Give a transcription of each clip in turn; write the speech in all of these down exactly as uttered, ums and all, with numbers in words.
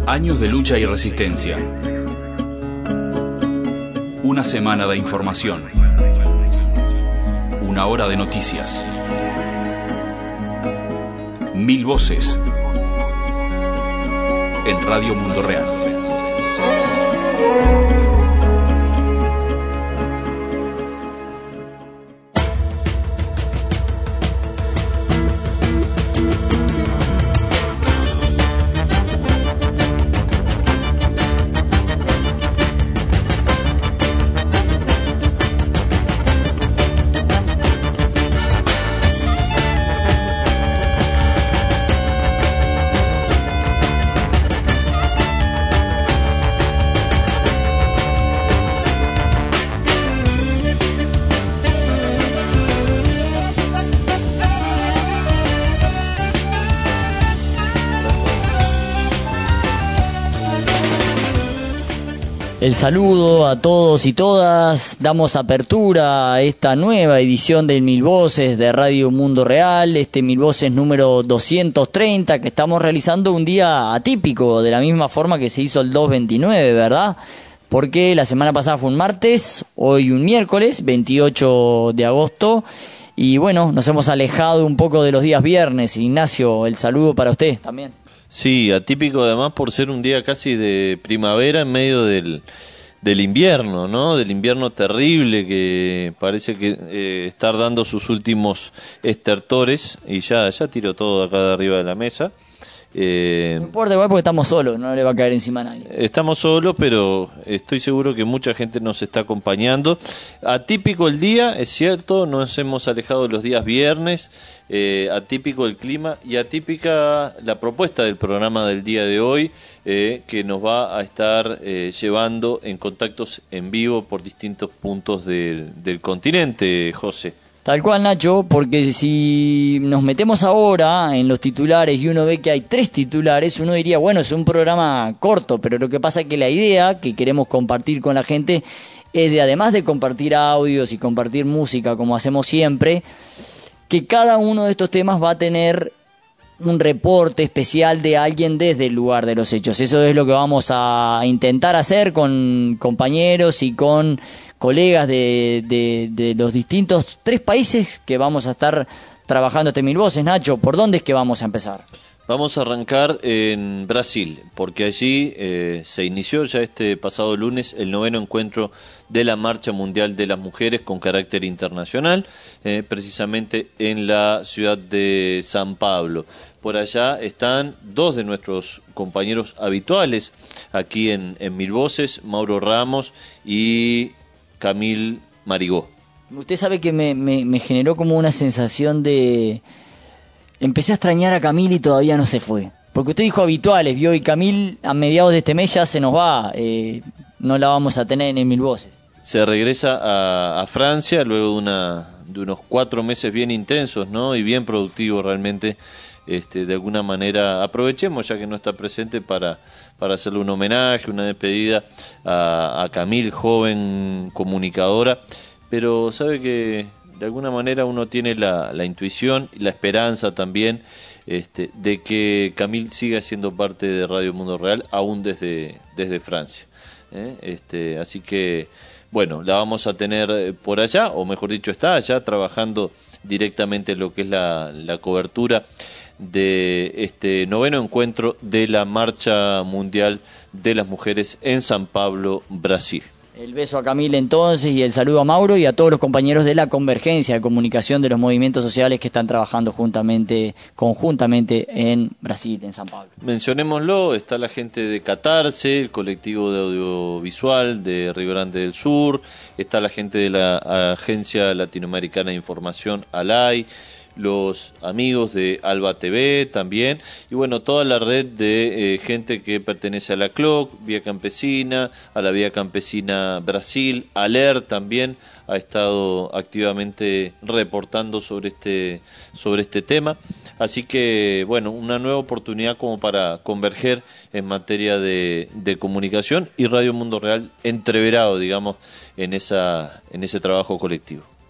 Años de lucha y resistencia. Una semana de información. Una hora de noticias. Mil voces. En Radio Mundo Real. El saludo a todos y todas, damos apertura a esta nueva edición del Mil Voces de Radio Mundo Real, este Mil Voces número doscientos treinta que estamos realizando un día atípico, de la misma forma que se hizo el dos veintinueve, ¿verdad? Porque la semana pasada fue un martes, hoy un miércoles, veintiocho de agosto, y bueno, nos hemos alejado un poco de los días viernes. Ignacio, el saludo para usted también. Sí, atípico además por ser un día casi de primavera en medio del, del invierno, ¿no? Del invierno terrible que parece que eh, estar dando sus últimos estertores y ya, ya tiró todo acá de arriba de la mesa. Eh, no importa igual porque estamos solos, no le va a caer encima a nadie. Estamos solos, pero estoy seguro que mucha gente nos está acompañando. Atípico el día, es cierto, nos hemos alejado de los días viernes, eh, atípico el clima y atípica la propuesta del programa del día de hoy, eh, que nos va a estar eh, llevando en contactos en vivo por distintos puntos del, del continente, José. Tal cual, Nacho, porque si nos metemos ahora en los titulares y uno ve que hay tres titulares, uno diría, bueno, es un programa corto, pero lo que pasa es que la idea que queremos compartir con la gente es de, además de compartir audios y compartir música como hacemos siempre, que cada uno de estos temas va a tener un reporte especial de alguien desde el lugar de los hechos. Eso es lo que vamos a intentar hacer con compañeros y con colegas de, de, de los distintos tres países que vamos a estar trabajando este Mil Voces. Nacho, ¿por dónde es que vamos a empezar? Vamos a arrancar en Brasil, porque allí eh, se inició ya este pasado lunes el noveno encuentro de la Marcha Mundial de las Mujeres con carácter internacional, eh, precisamente en la ciudad de San Pablo. Por allá están dos de nuestros compañeros habituales aquí en, en Mil Voces, Mauro Ramos y Camil Marigó. Usted sabe que me, me, me generó como una sensación de... Empecé a extrañar a Camil y todavía no se fue. Porque usted dijo habituales, vio, y Camil a mediados de este mes ya se nos va. Eh, no la vamos a tener en Mil Voces. Se regresa a, a Francia luego de, una, de unos cuatro meses bien intensos, ¿no? Y bien productivos realmente. Este, de alguna manera aprovechemos ya que no está presente para, para hacerle un homenaje, una despedida a, a Camil, joven comunicadora, pero sabe que de alguna manera uno tiene la, la intuición y la esperanza también este, de que Camil siga siendo parte de Radio Mundo Real aún desde, desde Francia, ¿eh? Este, así que bueno, la vamos a tener por allá, o mejor dicho está allá trabajando directamente en lo que es la, la cobertura de este noveno encuentro de la Marcha Mundial de las Mujeres en San Pablo, Brasil. El beso a Camil entonces y el saludo a Mauro y a todos los compañeros de la Convergencia de Comunicación de los movimientos sociales que están trabajando juntamente, conjuntamente en Brasil, en San Pablo. Mencionémoslo, está la gente de Catarse, el colectivo de audiovisual de Río Grande del Sur, está la gente de la Agencia Latinoamericana de Información, ALAI, los amigos de Alba T V también, y bueno, toda la red de eh, gente que pertenece a la C L O C, Vía Campesina, a la Vía Campesina Brasil, ALER también ha estado activamente reportando sobre este, sobre este tema, así que bueno, una nueva oportunidad como para converger en materia de, de comunicación y Radio Mundo Real entreverado, digamos, en, esa, en ese trabajo colectivo.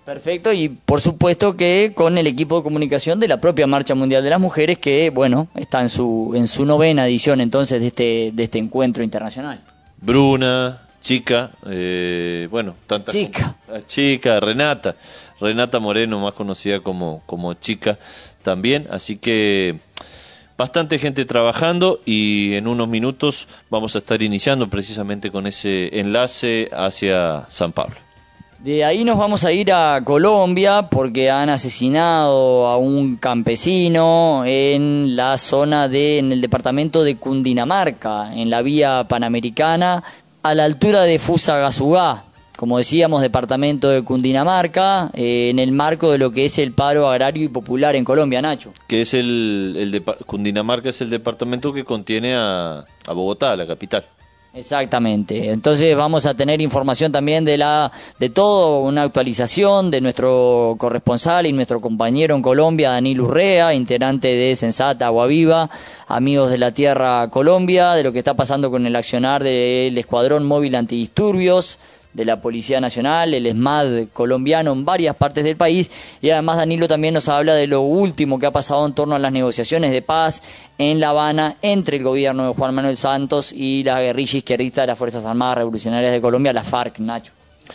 Perfecto, y por supuesto que con el equipo de comunicación de la propia Marcha Mundial de las Mujeres, que bueno, está en su en su novena edición entonces de este de este encuentro internacional. Bruna, Chica, eh, bueno, tanta Chica. como, Chica, Renata, Renata Moreno, más conocida como, como Chica también, así que bastante gente trabajando y en unos minutos vamos a estar iniciando precisamente con ese enlace hacia San Pablo. De ahí nos vamos a ir a Colombia porque han asesinado a un campesino en la zona de, en el departamento de Cundinamarca, en la vía panamericana, a la altura de Fusagasugá, como decíamos, departamento de Cundinamarca, eh, en el marco de lo que es el paro agrario y popular en Colombia, Nacho. Que es el, el de, Cundinamarca es el departamento que contiene a, a Bogotá, la capital. Exactamente, entonces vamos a tener información también de la de todo, una actualización de nuestro corresponsal y nuestro compañero en Colombia, Danilo Urrea, integrante de Sensata Agua Viva, Amigos de la Tierra Colombia, de lo que está pasando con el accionar del Escuadrón Móvil Antidisturbios de la Policía Nacional, el ESMAD colombiano en varias partes del país, y además Danilo también nos habla de lo último que ha pasado en torno a las negociaciones de paz en La Habana entre el gobierno de Juan Manuel Santos y la guerrilla izquierdista de las Fuerzas Armadas Revolucionarias de Colombia, la FARC, Nacho.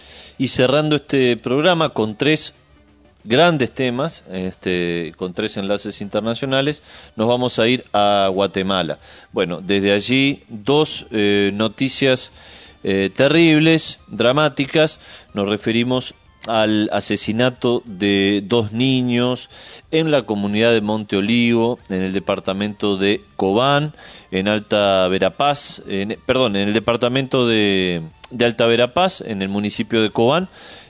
Y cerrando este programa con tres grandes temas, este, con tres enlaces internacionales, nos vamos a ir a Guatemala. Bueno, desde allí dos eh, noticias Eh, terribles, dramáticas. Nos referimos al asesinato de dos niños en la comunidad de Monte Olivo, en el departamento de Cobán, en Alta Verapaz, en, perdón, en el departamento de, de Alta Verapaz, en el municipio de Cobán.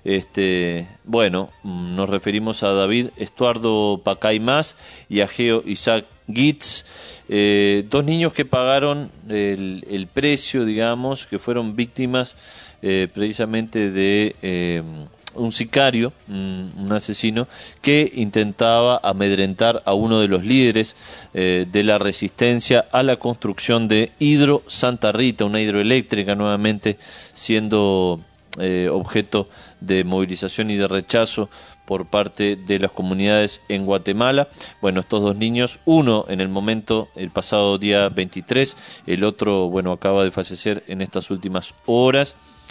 Este, bueno, nos referimos a David Estuardo Pacaymás y a Geo Isaac Gitz, eh, dos niños que pagaron el, el precio, digamos, que fueron víctimas eh, precisamente de eh, un sicario, un, un asesino, que intentaba amedrentar a uno de los líderes eh, de la resistencia a la construcción de Hidro Santa Rita, una hidroeléctrica nuevamente siendo eh, objeto de movilización y de rechazo por parte de las comunidades en Guatemala. Bueno, estos dos niños, uno en el momento, el pasado día veintitrés, el otro, bueno, acaba de fallecer en estas últimas horas.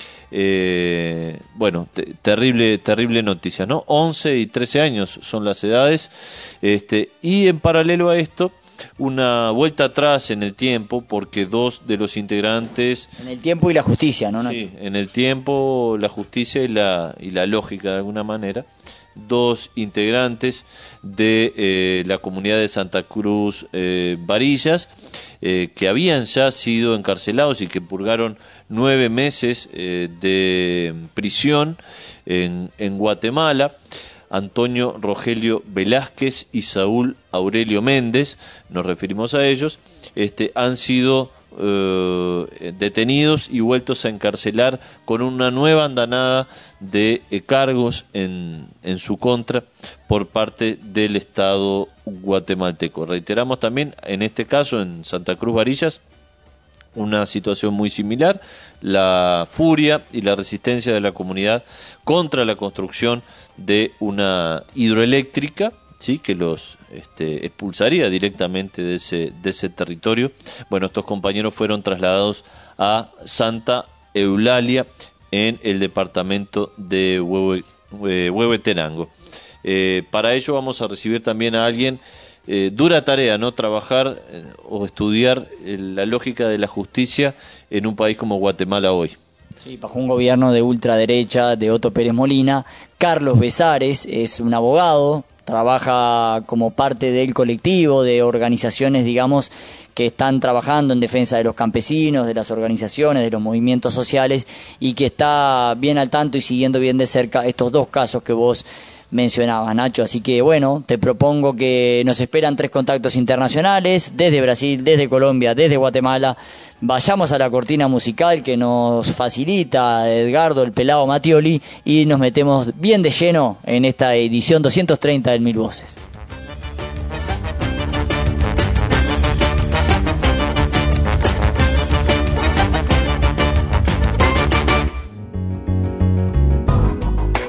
Eh, bueno, te, terrible, terrible noticia, ¿no? once y trece años son las edades, este, y en paralelo a esto, una vuelta atrás en el tiempo, porque dos de los integrantes... En el tiempo y la justicia, ¿no, Nacho? Sí, en el tiempo, la justicia y la, y la lógica, de alguna manera. Dos integrantes de eh, la comunidad de Santa Cruz eh, Varillas, eh, que habían ya sido encarcelados y que purgaron nueve meses eh, de prisión en, en Guatemala. Antonio Rogelio Velázquez y Saúl Aurelio Méndez, nos referimos a ellos, este, han sido eh, detenidos y vueltos a encarcelar con una nueva andanada de eh, cargos en, en su contra por parte del Estado guatemalteco. Reiteramos también, en este caso, en Santa Cruz Varillas, una situación muy similar, la furia y la resistencia de la comunidad contra la construcción de una hidroeléctrica, sí, que los este, expulsaría directamente de ese de ese territorio. Bueno, estos compañeros fueron trasladados a Santa Eulalia en el departamento de Huehue, eh, Huehuetenango. Eh, para ello vamos a recibir también a alguien. Eh, dura tarea, ¿no? Trabajar eh, o estudiar eh, la lógica de la justicia en un país como Guatemala hoy. Sí, bajo un gobierno de ultraderecha de Otto Pérez Molina. Carlos Besares es un abogado, trabaja como parte del colectivo de organizaciones, digamos, que están trabajando en defensa de los campesinos, de las organizaciones, de los movimientos sociales, y que está bien al tanto y siguiendo bien de cerca estos dos casos que vos mencionabas, Nacho. Así que bueno, te propongo que nos esperan tres contactos internacionales desde Brasil, desde Colombia, desde Guatemala. Vayamos a la cortina musical que nos facilita Edgardo el Pelado Mattioli y nos metemos bien de lleno en esta edición doscientos treinta del Mil Voces.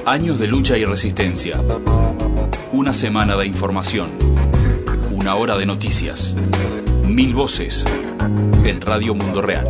Años de lucha y resistencia. Una semana de información. Una hora de noticias. Mil voces. En Radio Mundo Real.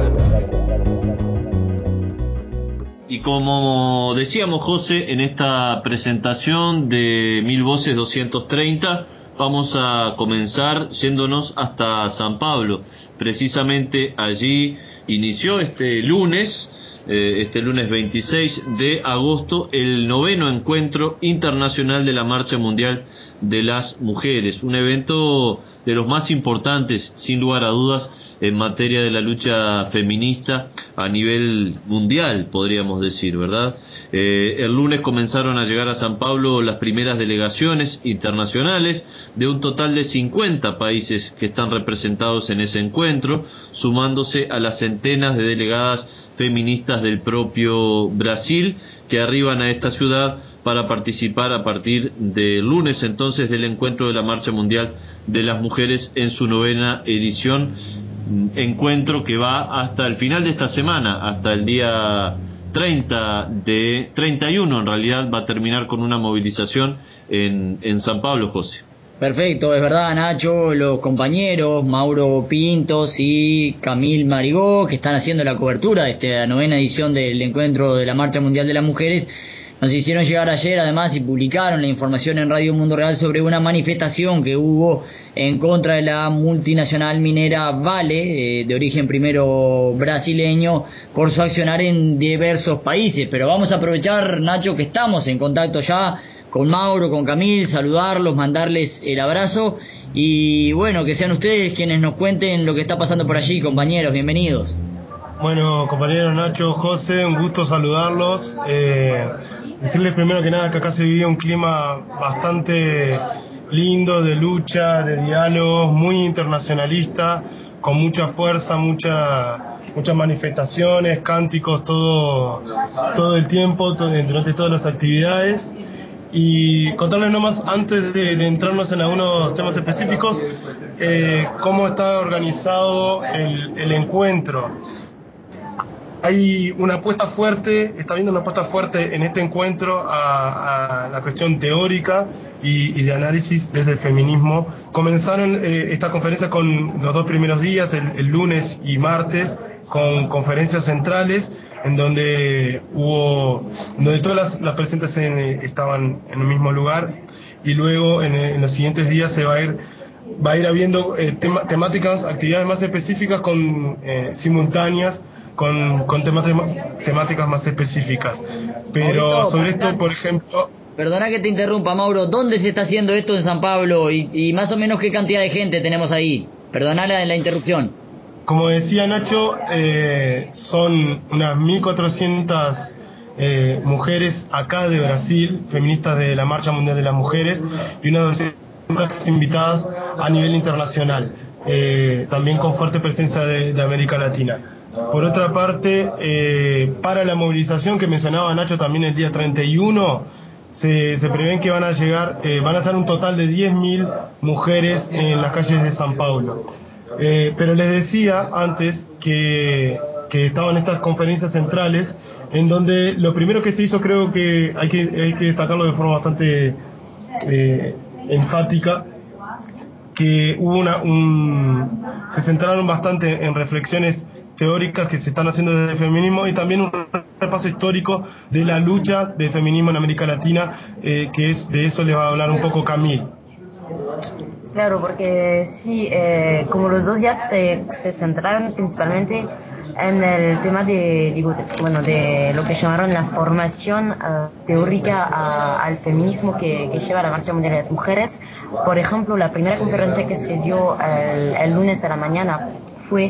Y como decíamos, José, en esta presentación de Mil Voces doscientos treinta, vamos a comenzar yéndonos hasta San Pablo. Precisamente allí inició este lunes, eh, este lunes veintiséis de agosto, el noveno encuentro internacional de la Marcha Mundial de las Mujeres. Un evento de los más importantes, sin lugar a dudas, en materia de la lucha feminista a nivel mundial, podríamos decir, ¿verdad? Eh, el lunes comenzaron a llegar a San Pablo las primeras delegaciones internacionales de un total de cincuenta países que están representados en ese encuentro, sumándose a las centenas de delegadas feministas del propio Brasil que arriban a esta ciudad para participar a partir del lunes entonces del encuentro de la Marcha Mundial de las Mujeres en su novena edición, encuentro que va hasta el final de esta semana, hasta el día treinta de treinta y uno en realidad, va a terminar con una movilización en, en San Pablo, José. Perfecto, es verdad, Nacho, los compañeros Mauro Pintos y Camil Marigó, que están haciendo la cobertura de esta novena edición del encuentro de la Marcha Mundial de las Mujeres, nos hicieron llegar ayer además y publicaron la información en Radio Mundo Real sobre una manifestación que hubo en contra de la multinacional minera Vale, eh, de origen primero brasileño, por su accionar en diversos países. Pero vamos a aprovechar, Nacho, que estamos en contacto ya con Mauro, con Camil, saludarlos, mandarles el abrazo y bueno, que sean ustedes quienes nos cuenten lo que está pasando por allí, compañeros, bienvenidos. Bueno, compañeros Nacho, José, un gusto saludarlos. Eh, decirles primero que nada que acá se vive un clima bastante lindo de lucha, de diálogo, muy internacionalista, con mucha fuerza, mucha, muchas manifestaciones, cánticos, todo, todo el tiempo, todo, durante todas las actividades. Y contarles nomás, antes de, de entrarnos en algunos temas específicos, eh, cómo está organizado el, el encuentro. Hay una apuesta fuerte, está habiendo una apuesta fuerte en este encuentro a, a la cuestión teórica y, y de análisis desde el feminismo. Comenzaron eh, esta conferencia con los dos primeros días, el, el lunes y martes, con conferencias centrales en donde hubo, donde todas las, las presentes en, estaban en el mismo lugar, y luego en, en los siguientes días se va a ir va a ir habiendo eh, tema, temáticas, actividades más específicas con eh, simultáneas con, con temas, temáticas más específicas. Pero Maurito, sobre esto, por ejemplo... Perdona que te interrumpa, Mauro, ¿dónde se está haciendo esto en San Pablo? Y, y más o menos qué cantidad de gente tenemos ahí. Perdona la, la interrupción. Como decía Nacho, eh, son unas mil cuatrocientas eh, mujeres acá de Brasil, feministas de la Marcha Mundial de las Mujeres, y unas doscientas invitadas a nivel internacional, eh, también con fuerte presencia de, de América Latina. Por otra parte, eh, para la movilización que mencionaba Nacho también el día treinta y uno, se, se prevén que van a llegar, eh, van a ser un total de diez mil mujeres en las calles de San Pablo. Eh, pero les decía antes que, que estaban estas conferencias centrales, en donde lo primero que se hizo, creo que hay que, hay que destacarlo de forma bastante eh, enfática, que hubo una, un, se centraron bastante en reflexiones teóricas que se están haciendo desde el feminismo, y también un repaso histórico de la lucha del feminismo en América Latina, eh, que es de eso le va a hablar un poco Camil. Claro, porque sí, eh, como los dos días se, se centraron principalmente en el tema de, digo, de, bueno, de lo que llamaron la formación uh, teórica a, al feminismo que, que lleva la Marcha Mundial de las Mujeres. Por ejemplo, la primera conferencia que se dio el, el lunes a la mañana fue,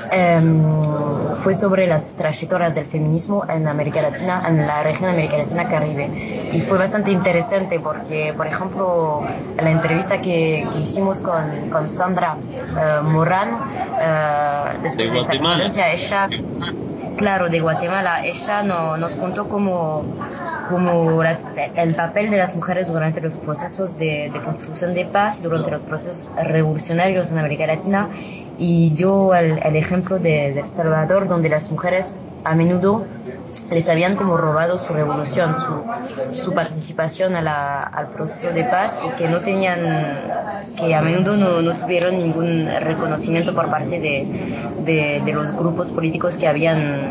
um, fue sobre las trayectorias del feminismo en América Latina, en la región de América Latina Caribe. Y fue bastante interesante porque, por ejemplo, la entrevista que, que hicimos con, con Sandra uh, Morán, uh, después de, de esa conferencia, ella claro, de Guatemala, ella no, nos contó cómo, cómo las, el papel de las mujeres durante los procesos de, de construcción de paz, durante los procesos revolucionarios en América Latina, y dio el, el ejemplo de, de El Salvador, donde las mujeres a menudo les habían como robado su revolución, su, su participación a la, al proceso de paz, y que no tenían, que a menudo no, no tuvieron ningún reconocimiento por parte de, de, de los grupos políticos que habían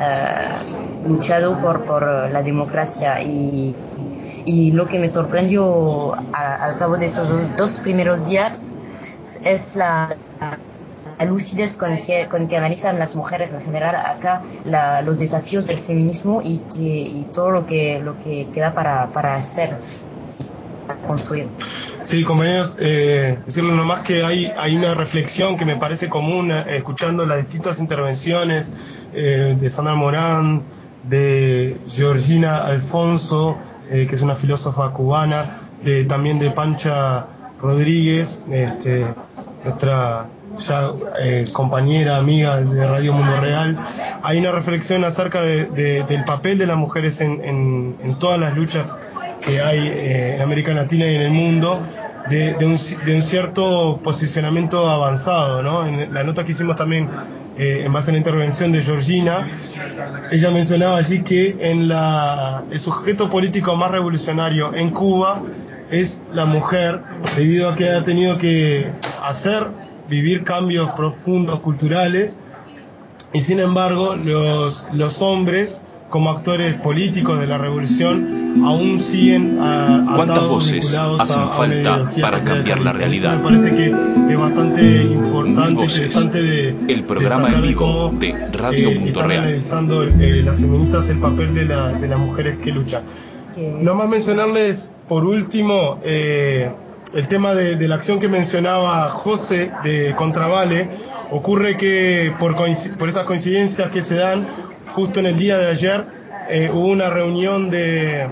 uh, luchado por, por la democracia. Y, y lo que me sorprendió a, al cabo de estos dos, dos primeros días es la... la lucidez con que, con que analizan las mujeres en general acá la, los desafíos del feminismo y, que, y todo lo que, lo que queda para, para hacer, para construir. Sí, compañeros, eh, decirles nomás que hay, hay una reflexión que me parece común eh, escuchando las distintas intervenciones eh, de Sandra Morán, de Georgina Alfonso, eh, que es una filósofa cubana, de, también de Pancha Rodríguez, este, nuestra ya eh, compañera, amiga de Radio Mundo Real. Hay una reflexión acerca de, de, del papel de las mujeres en, en, en todas las luchas que hay eh, en América Latina y en el mundo, de, de, un, de un cierto posicionamiento avanzado, ¿no? En la nota que hicimos también, eh, en base a la intervención de Georgina, ella mencionaba allí que en la, el sujeto político más revolucionario en Cuba es la mujer, debido a que ha tenido que hacer vivir cambios profundos culturales, y sin embargo los, los hombres como actores políticos de la revolución aún siguen a, ¿Cuántas voces hacen a, a falta para cambiar la realidad? Me parece que es bastante importante, Voces, interesante de el programa en vivo cómo, de Radio eh, Mundo están Real. analizando eh, las feministas el papel de, la, de las mujeres que luchan. Nomás mencionarles por último eh, el tema de, de la acción que mencionaba José de Contravale. Ocurre que por, por esas coincidencias que se dan, justo en el día de ayer eh, hubo una reunión de,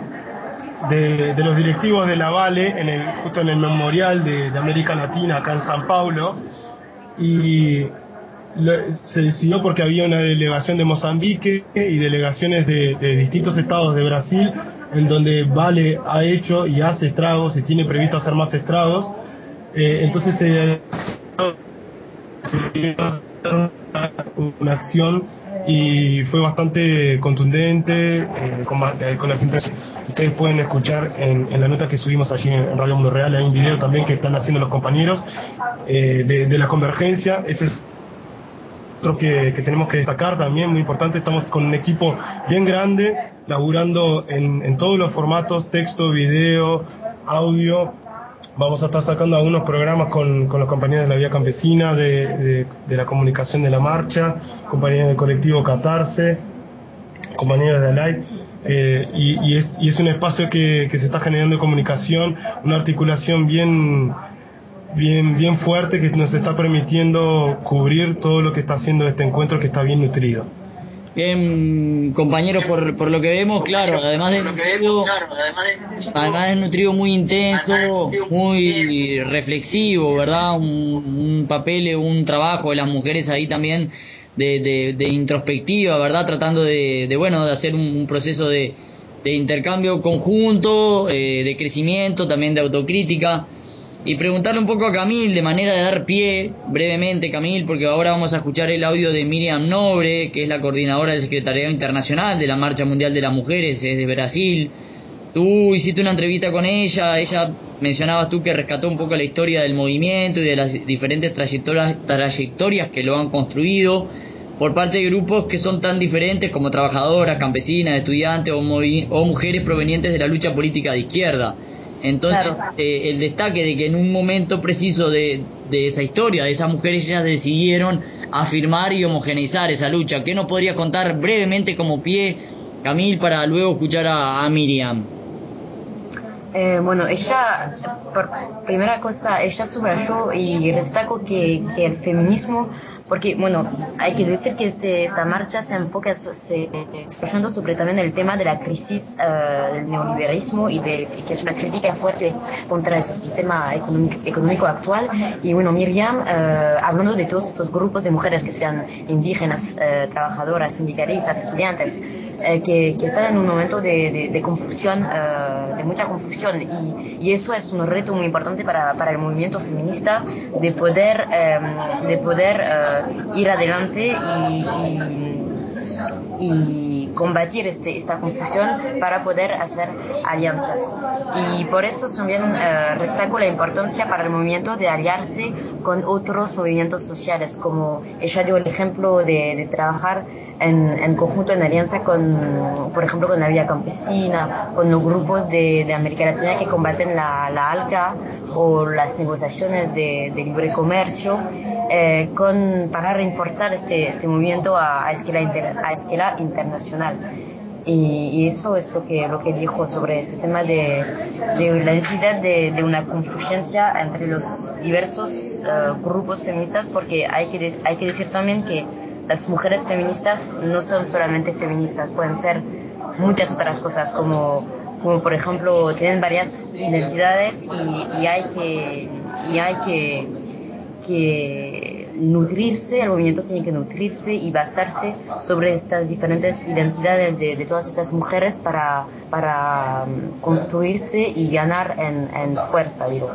de, de los directivos de la Vale, en el, justo en el Memorial de, de América Latina, acá en San Paulo, y lo, se decidió porque había una delegación de Mozambique y delegaciones de, de distintos estados de Brasil, en donde Vale ha hecho y hace estragos y tiene previsto hacer más estragos. Eh, entonces se eh, una, una acción y fue bastante contundente, eh, con, eh, con las intenciones que ustedes pueden escuchar en, en la nota que subimos allí en, en Radio Mundo Real. Hay un video también que están haciendo los compañeros eh, de, de la convergencia. Ese es otro que, que tenemos que destacar también, muy importante. Estamos con un equipo bien grande, laburando en, en todos los formatos: texto, video, audio. Vamos a estar sacando algunos programas con, con los compañeros de la Vía Campesina, de, de, de la comunicación de la marcha, compañeros del colectivo Catarse, compañeros de Alay, eh, y, y, es, y es un espacio que, que se está generando de comunicación, una articulación bien, bien, bien fuerte que nos está permitiendo cubrir todo lo que está haciendo este encuentro, que está bien nutrido. Bien, compañeros, por, por lo que vemos, claro, además de nutrido, además de nutrido muy intenso, muy reflexivo, ¿verdad? Un, un papel, un trabajo de las mujeres ahí también de, de, de introspectiva, ¿verdad? Tratando de, de bueno, de hacer un, un proceso de, de intercambio conjunto, eh, de crecimiento, también de autocrítica. Y preguntarle un poco a Camille, de manera de dar pie, brevemente, Camille, porque ahora vamos a escuchar el audio de Miriam Nobre, que es la coordinadora del Secretariado Internacional de la Marcha Mundial de las Mujeres, es de Brasil. Tú hiciste una entrevista con ella, ella mencionabas tú que rescató un poco la historia del movimiento y de las diferentes trayectorias, trayectorias que lo han construido por parte de grupos que son tan diferentes como trabajadoras, campesinas, estudiantes o, movi- o mujeres provenientes de la lucha política de izquierda. Entonces, claro. eh, el destaque de que en un momento preciso de, de esa historia, de esas mujeres, ellas decidieron afirmar y homogeneizar esa lucha. ¿Qué nos podrías contar brevemente como pie, Camille, para luego escuchar a, a Miriam? Eh, bueno, ella, por primera cosa, ella subrayó y destacó que, que el feminismo, porque, bueno, hay que decir que este, esta marcha se enfoca se, desarrollando sobre también el tema de la crisis uh, del neoliberalismo y de, que es una crítica fuerte contra ese sistema económico, económico actual. Y bueno, Miriam, uh, hablando de todos esos grupos de mujeres que sean indígenas, uh, trabajadoras, sindicalistas, estudiantes, uh, que, que están en un momento de, de, de confusión, uh, de mucha confusión. Y, y eso es un reto muy importante para, para el movimiento feminista, de poder, um, de poder uh, ir adelante y, y, y combatir este, esta confusión para poder hacer alianzas. Y por eso también eh, destaco la importancia para el movimiento de aliarse con otros movimientos sociales, como ella dio el ejemplo de, de trabajar en, en conjunto, en alianza con, por ejemplo, con la Vía Campesina, con los grupos de, de América Latina que combaten la, la ALCA o las negociaciones de, de libre comercio, eh, con, para reforzar este, este movimiento a, a, escala inter, a escala internacional. Y, y eso es lo que, lo que dijo sobre este tema de, de la necesidad de, de una confluencia entre los diversos uh, grupos feministas, porque hay que, de, hay que decir también que las mujeres feministas no son solamente feministas, pueden ser muchas otras cosas, como, como por ejemplo, tienen varias identidades y, y hay que, y hay que, que nutrirse, el movimiento tiene que nutrirse y basarse sobre estas diferentes identidades de, de todas estas mujeres para, para construirse y ganar en, en fuerza, digo.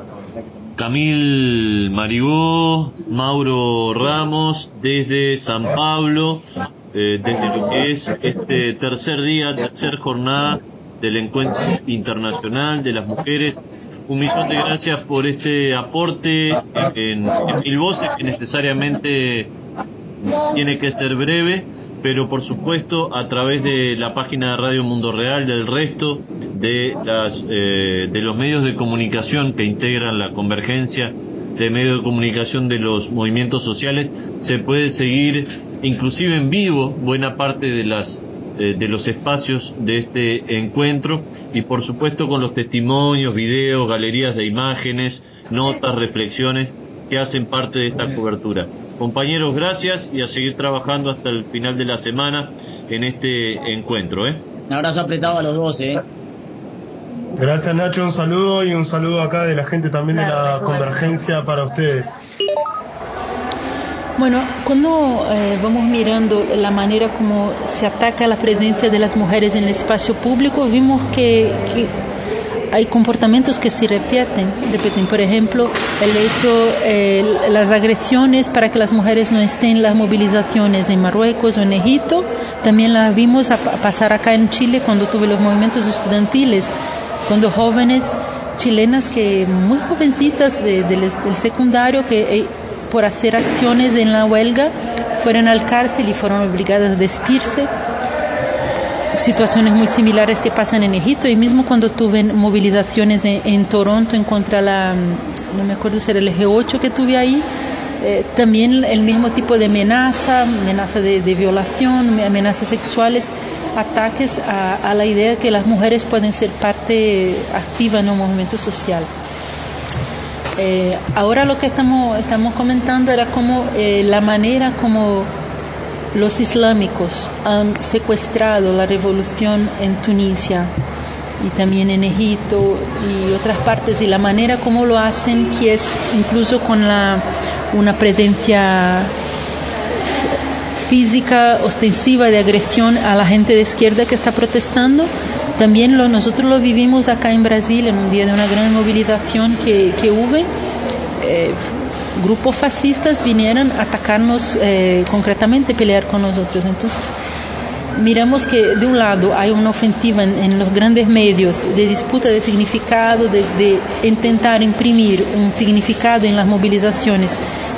Camille Marigó, Mauro Ramos, desde San Pablo, eh, desde lo que es este tercer día, tercer jornada del Encuentro Internacional de las Mujeres. Un millón de gracias por este aporte en, en mil voces, que necesariamente tiene que ser breve, pero por supuesto a través de la página de Radio Mundo Real, del resto de las eh, de los medios de comunicación que integran la convergencia de medios de comunicación de los movimientos sociales, se puede seguir inclusive en vivo buena parte de las eh, de los espacios de este encuentro, y por supuesto con los testimonios, videos, galerías de imágenes, notas, reflexiones que hacen parte de esta cobertura. Compañeros, gracias, y a seguir trabajando hasta el final de la semana en este encuentro, ¿eh? Un abrazo apretado a los dos, ¿eh? Gracias, Nacho, un saludo, y un saludo acá de la gente también de la convergencia para ustedes. Bueno, cuando eh, vamos mirando la manera como se ataca la presencia de las mujeres en el espacio público, vimos que, que hay comportamientos que se repiten, repiten. Por ejemplo, el hecho, eh, las agresiones para que las mujeres no estén en las movilizaciones en Marruecos o en Egipto, también las vimos a, a pasar acá en Chile cuando tuve los movimientos estudiantiles, cuando jóvenes chilenas que muy jovencitas de, de, del secundario que eh, por hacer acciones en la huelga fueron al cárcel y fueron obligadas a despedirse. Situaciones muy similares que pasan en Egipto, y mismo cuando tuve movilizaciones en, en Toronto en contra la, no me acuerdo si era el G ocho que tuve ahí, eh, también el mismo tipo de amenaza, amenaza de, de violación, amenazas sexuales, ataques a, a la idea de que las mujeres pueden ser parte activa en un movimiento social. Eh, ahora lo que estamos, estamos comentando era como eh, la manera como los islámicos han secuestrado la revolución en Tunisia y también en Egipto y otras partes, y la manera como lo hacen, que es incluso con la, una presencia física ostensiva de agresión a la gente de izquierda que está protestando. También lo, nosotros lo vivimos acá en Brasil en un día de una gran movilización que, que hubo. Eh, grupos fascistas vinieron a atacarnos, eh, concretamente pelear con nosotros. Entonces miramos que de un lado hay una ofensiva en, en los grandes medios de disputa de significado, de, de intentar imprimir un significado en las movilizaciones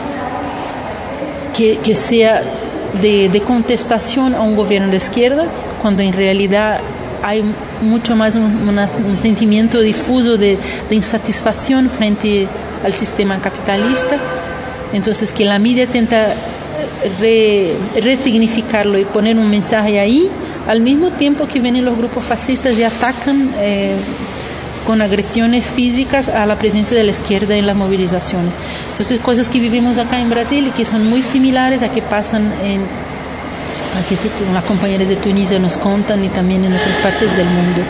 que, que sea de, de contestación a un gobierno de izquierda, cuando en realidad hay mucho más un, una, un sentimiento difuso de, de insatisfacción frente al sistema capitalista. Entonces que la media intenta re, resignificarlo y poner un mensaje ahí, al mismo tiempo que vienen los grupos fascistas y atacan eh, con agresiones físicas a la presencia de la izquierda en las movilizaciones. Entonces cosas que vivimos acá en Brasil y que son muy similares a que pasan en aquí las compañeras de Tunisia nos contan, y también en otras partes del mundo.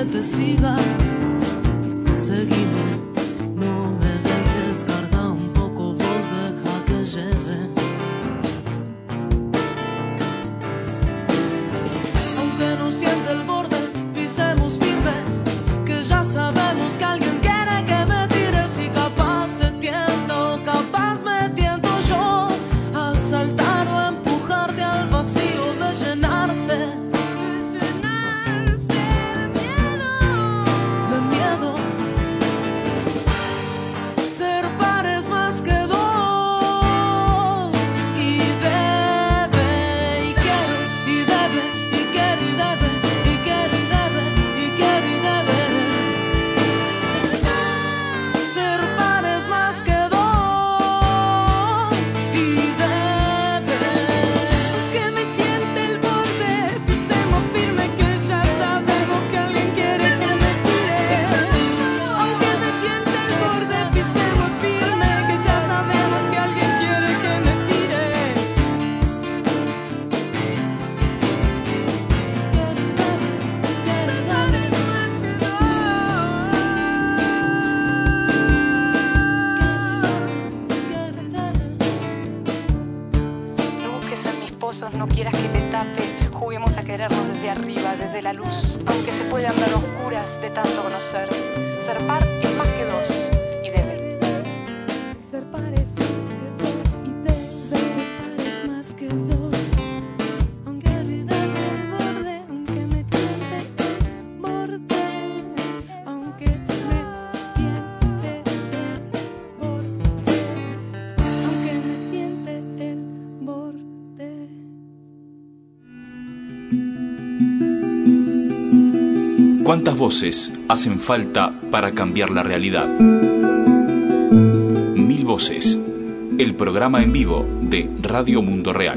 que te siga. Seguime, no me dejes, carga un poco, vos deja que lleve. Aunque nos tiente el borde, pisemos firme, que ya sabemos que alguien quiere que me tires. Y capaz te tiento, capaz me tiento yo a saltar o a empujarte al vacío de llenarse. No quieras que te tape, juguemos a querernos desde arriba, desde la luz, aunque se puede andar a oscuras de tanto conocer. Ser par es más que dos y debe. Ser par es más que dos y debe. Ser par es más que dos. Aunque olvidarte el borde, aunque me tiente el borde, aunque me tiente el borde, aunque me tiente el borde. ¿Cuántas voces hacen falta para cambiar la realidad? Mil Voces, el programa en vivo de Radio Mundo Real.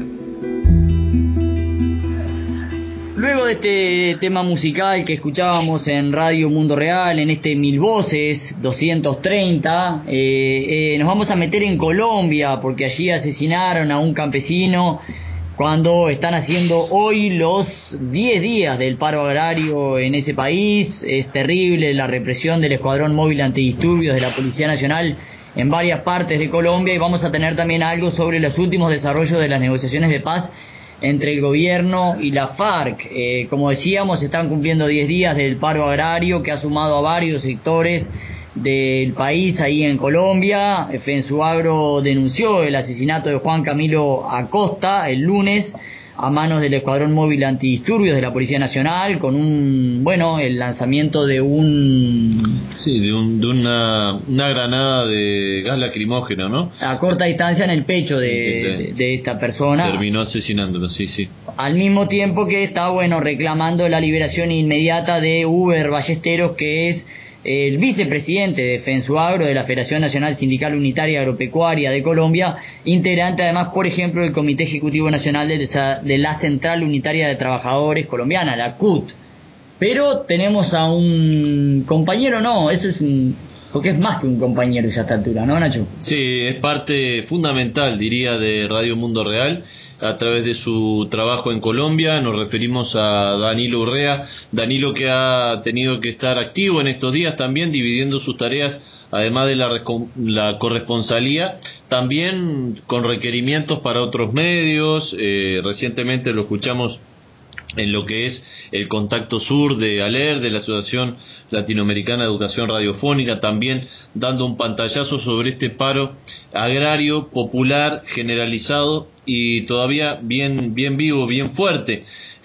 Luego de este tema musical que escuchábamos en Radio Mundo Real, en este Mil Voces doscientos treinta, eh, eh, nos vamos a meter en Colombia, porque allí asesinaron a un campesino cuando están haciendo hoy los diez días del paro agrario en ese país. Es terrible la represión del Escuadrón Móvil Antidisturbios de la Policía Nacional en varias partes de Colombia, y vamos a tener también algo sobre los últimos desarrollos de las negociaciones de paz entre el gobierno y la FARC. Eh, como decíamos, están cumpliendo diez días del paro agrario que ha sumado a varios sectores del país ahí en Colombia. FENSUAGRO denunció el asesinato de Juan Camilo Acosta el lunes a manos del Escuadrón Móvil Antidisturbios de la Policía Nacional, con un, bueno, el lanzamiento de un... Sí, de, un, de una, una granada de gas lacrimógeno, ¿no? A corta distancia en el pecho de, de, de esta persona. Terminó asesinándolo, sí, sí. Al mismo tiempo que está, bueno, reclamando la liberación inmediata de Uber Ballesteros, que es el vicepresidente de FENSUAGRO, de la Federación Nacional Sindical Unitaria Agropecuaria de Colombia, integrante además, por ejemplo, del Comité Ejecutivo Nacional de, de la Central Unitaria de Trabajadores Colombiana, la C U T. Pero tenemos a un compañero, no, eso es un... porque es más que un compañero ya a esta altura, ¿no, Nacho? Sí, es parte fundamental, diría, de Radio Mundo Real. A través de su trabajo en Colombia nos referimos a Danilo Urrea. Danilo, que ha tenido que estar activo en estos días también, dividiendo sus tareas, además de la, la corresponsalía, también con requerimientos para otros medios. Eh, recientemente lo escuchamos en lo que es el Contacto Sur de ALER, de la Asociación Latinoamericana de Educación Radiofónica, también dando un pantallazo sobre este paro agrario, popular, generalizado y todavía bien, bien vivo, bien fuerte.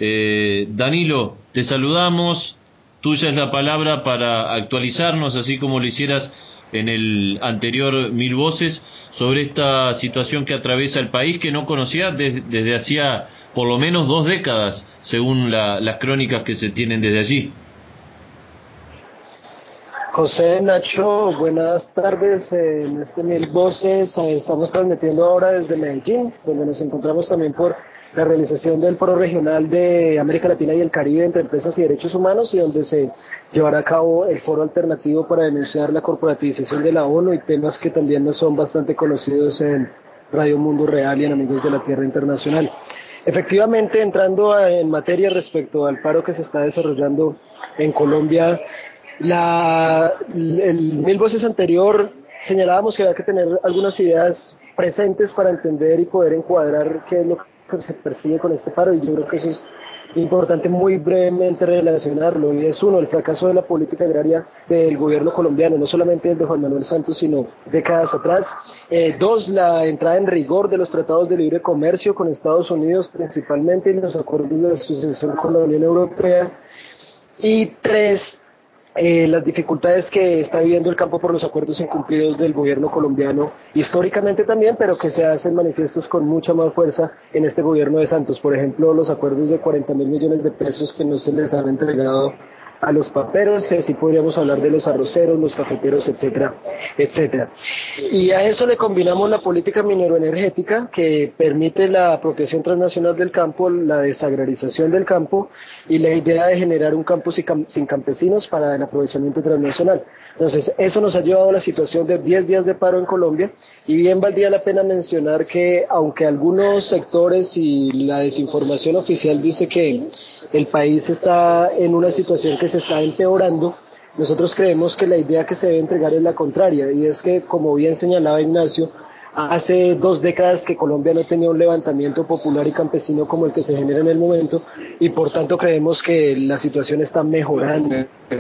Eh, Danilo, te saludamos, tuya es la palabra para actualizarnos, así como lo hicieras en el anterior Mil Voces, sobre esta situación que atraviesa el país, que no conocía desde, desde hacía por lo menos dos décadas, según la, las crónicas que se tienen desde allí. José, Nacho, buenas tardes. En este Mil Voces estamos transmitiendo ahora desde Medellín, donde nos encontramos también por la realización del Foro Regional de América Latina y el Caribe entre Empresas y Derechos Humanos, y donde se llevará a cabo el foro alternativo para denunciar la corporativización de la ONU y temas que también nos son bastante conocidos en Radio Mundo Real y en Amigos de la Tierra Internacional. Efectivamente, entrando a, en materia respecto al paro que se está desarrollando en Colombia, la, el Mil Voces anterior señalábamos que había que tener algunas ideas presentes para entender y poder encuadrar qué es lo que se persigue con este paro, y yo creo que eso es importante muy brevemente relacionarlo, y es uno, el fracaso de la política agraria del gobierno colombiano, no solamente desde Juan Manuel Santos, sino décadas atrás. Eh, dos, la entrada en rigor de los tratados de libre comercio con Estados Unidos principalmente, y los acuerdos de asociación con la Unión Europea. Y tres, Eh, las dificultades que está viviendo el campo por los acuerdos incumplidos del gobierno colombiano, históricamente también, pero que se hacen manifiestos con mucha más fuerza en este gobierno de Santos. Por ejemplo, los acuerdos de cuarenta mil millones de pesos que no se les han entregado a los paperos, y así podríamos hablar de los arroceros, los cafeteros, etcétera, etcétera. Y a eso le combinamos la política mineroenergética, que permite la apropiación transnacional del campo, la desagrarización del campo, y la idea de generar un campo sin campesinos para el aprovechamiento transnacional. Entonces, eso nos ha llevado a la situación de diez días de paro en Colombia, y bien valdría la pena mencionar que, aunque algunos sectores y la desinformación oficial dice que el país está en una situación que se está empeorando, nosotros creemos que la idea que se debe entregar es la contraria, y es que, como bien señalaba Ignacio, hace dos décadas que Colombia no tenía un levantamiento popular y campesino como el que se genera en el momento, y por tanto creemos que la situación está mejorando,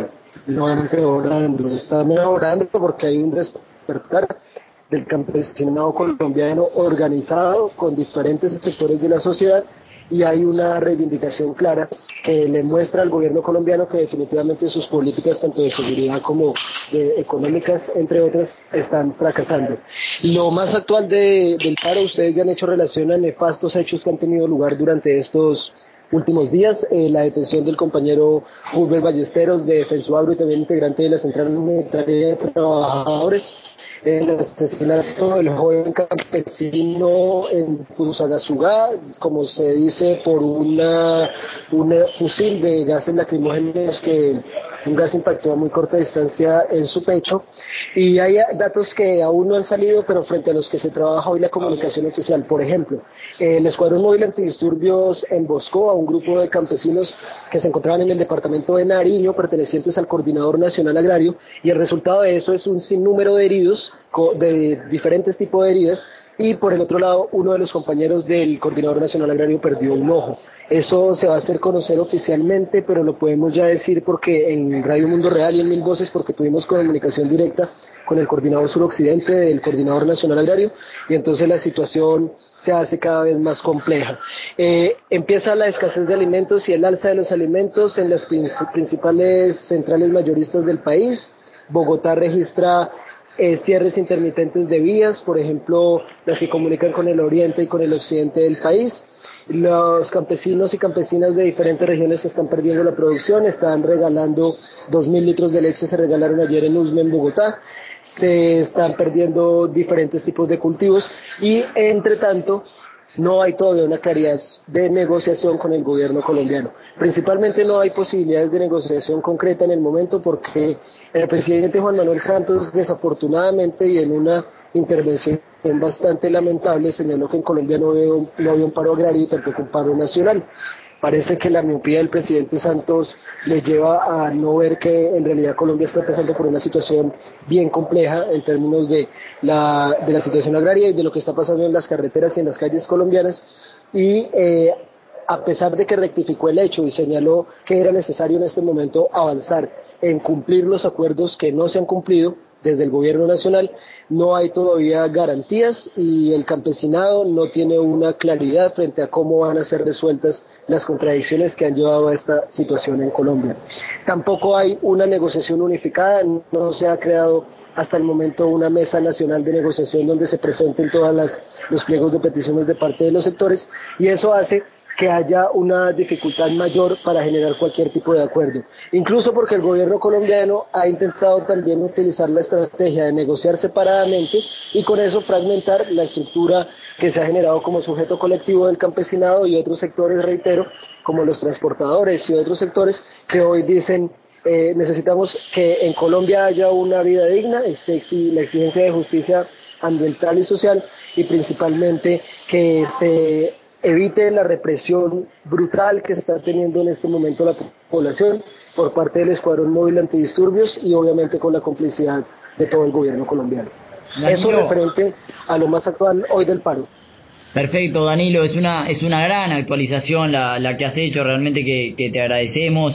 no empeorando, está mejorando porque hay un despertar del campesinado colombiano organizado con diferentes sectores de la sociedad, y hay una reivindicación clara que le muestra al gobierno colombiano que definitivamente sus políticas, tanto de seguridad como de económicas, entre otras, están fracasando. Lo más actual de, del paro, ustedes ya han hecho relación a nefastos hechos que han tenido lugar durante estos últimos días, eh, la detención del compañero Fulber Ballesteros de Fensuagro y también integrante de la Central Unitaria de Trabajadores, el asesinato del joven campesino en Fusagasugá, como se dice, por una un fusil de gases lacrimógenos, que un gas impactó a muy corta distancia en su pecho. Y hay datos que aún no han salido, pero frente a los que se trabaja hoy la comunicación oficial. Por ejemplo, el Escuadrón Móvil Antidisturbios emboscó a un grupo de campesinos que se encontraban en el departamento de Nariño, pertenecientes al Coordinador Nacional Agrario, y el resultado de eso es un sinnúmero de heridos, de diferentes tipos de heridas, y por el otro lado, uno de los compañeros del Coordinador Nacional Agrario perdió un ojo. Eso se va a hacer conocer oficialmente, pero lo podemos ya decir porque en Radio Mundo Real y en Mil Voces, porque tuvimos comunicación directa con el Coordinador Suroccidente del Coordinador Nacional Agrario, y entonces la situación se hace cada vez más compleja. Eh, empieza la escasez de alimentos y el alza de los alimentos en las principales centrales mayoristas del país. Bogotá registra Eh, cierres intermitentes de vías, por ejemplo, las que comunican con el oriente y con el occidente del país. Los campesinos y campesinas de diferentes regiones están perdiendo la producción, están regalando dos mil litros de leche, se regalaron ayer en Usme, en Bogotá, se están perdiendo diferentes tipos de cultivos, y entre tanto no hay todavía una claridad de negociación con el gobierno colombiano. Principalmente no hay posibilidades de negociación concreta en el momento, porque el presidente Juan Manuel Santos, desafortunadamente y en una intervención bastante lamentable, señaló que en Colombia no había un, no había un paro agrario y tampoco un paro nacional. Parece que la miopía del presidente Santos le lleva a no ver que en realidad Colombia está pasando por una situación bien compleja en términos de la, de la situación agraria y de lo que está pasando en las carreteras y en las calles colombianas. Y eh, a pesar de que rectificó el hecho y señaló que era necesario en este momento avanzar en cumplir los acuerdos que no se han cumplido desde el gobierno nacional, no hay todavía garantías, y el campesinado no tiene una claridad frente a cómo van a ser resueltas las contradicciones que han llevado a esta situación en Colombia. Tampoco hay una negociación unificada, no se ha creado hasta el momento una mesa nacional de negociación donde se presenten todas las los pliegos de peticiones de parte de los sectores, y eso hace que haya una dificultad mayor para generar cualquier tipo de acuerdo. Incluso porque el gobierno colombiano ha intentado también utilizar la estrategia de negociar separadamente y con eso fragmentar la estructura que se ha generado como sujeto colectivo del campesinado y otros sectores, reitero, como los transportadores y otros sectores que hoy dicen eh, necesitamos que en Colombia haya una vida digna, es la exigencia de justicia ambiental y social, y principalmente que se evite la represión brutal que se está teniendo en este momento la población por parte del Escuadrón Móvil Antidisturbios y obviamente con la complicidad de todo el gobierno colombiano. Danilo. Eso referente a lo más actual hoy del paro. Perfecto, Danilo, es una es una gran actualización la, la que has hecho, realmente que, que te agradecemos.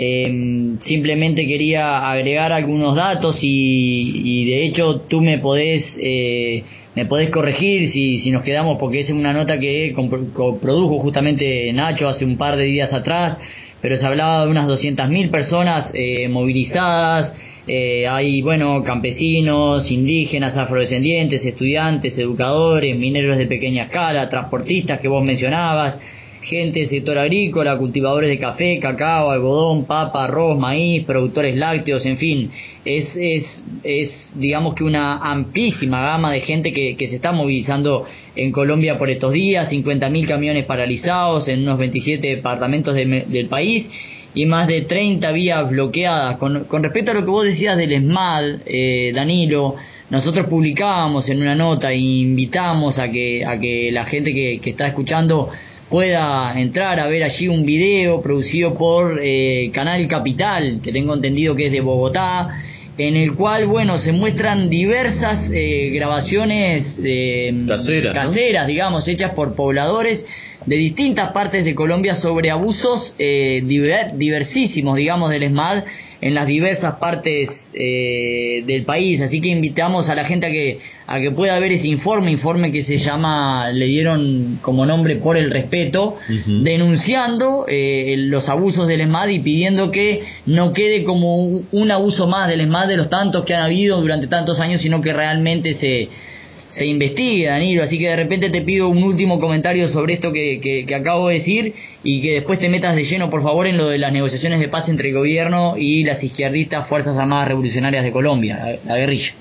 Eh, simplemente quería agregar algunos datos y, y de hecho tú me podés eh, me podés corregir si, si nos quedamos, porque es una nota que produjo justamente Nacho hace un par de días atrás, pero se hablaba de unas doscientas mil personas eh, movilizadas. Eh, hay, bueno, campesinos, indígenas, afrodescendientes, estudiantes, educadores, mineros de pequeña escala, transportistas que vos mencionabas, gente del sector agrícola, cultivadores de café, cacao, algodón, papa, arroz, maíz, productores lácteos, en fin, es, es, es digamos que una amplísima gama de gente que, que se está movilizando en Colombia por estos días, cincuenta mil camiones paralizados en unos veintisiete departamentos de, del país y más de treinta vías bloqueadas. Con, con respecto a lo que vos decías del ESMAD, eh, Danilo, nosotros publicábamos en una nota e invitamos a que, a que la gente que, que está escuchando pueda entrar a ver allí un video producido por eh, Canal Capital, que tengo entendido que es de Bogotá, en el cual, bueno, se muestran diversas eh, grabaciones eh, caseras, caseras, ¿no? digamos, hechas por pobladores de distintas partes de Colombia sobre abusos eh, diver, diversísimos, digamos, del ESMAD en las diversas partes eh, del país. Así que invitamos a la gente a que a que pueda ver ese informe, informe que se llama, le dieron como nombre Por el Respeto, uh-huh. denunciando eh, los abusos del ESMAD y pidiendo que no quede como un, un abuso más del ESMAD de los tantos que han habido durante tantos años, sino que realmente se se investiga, Danilo. Así que de repente te pido un último comentario sobre esto que, que, que acabo de decir y que después te metas de lleno, por favor, en lo de las negociaciones de paz entre el gobierno y las izquierdistas Fuerzas Armadas Revolucionarias de Colombia, la, la guerrilla.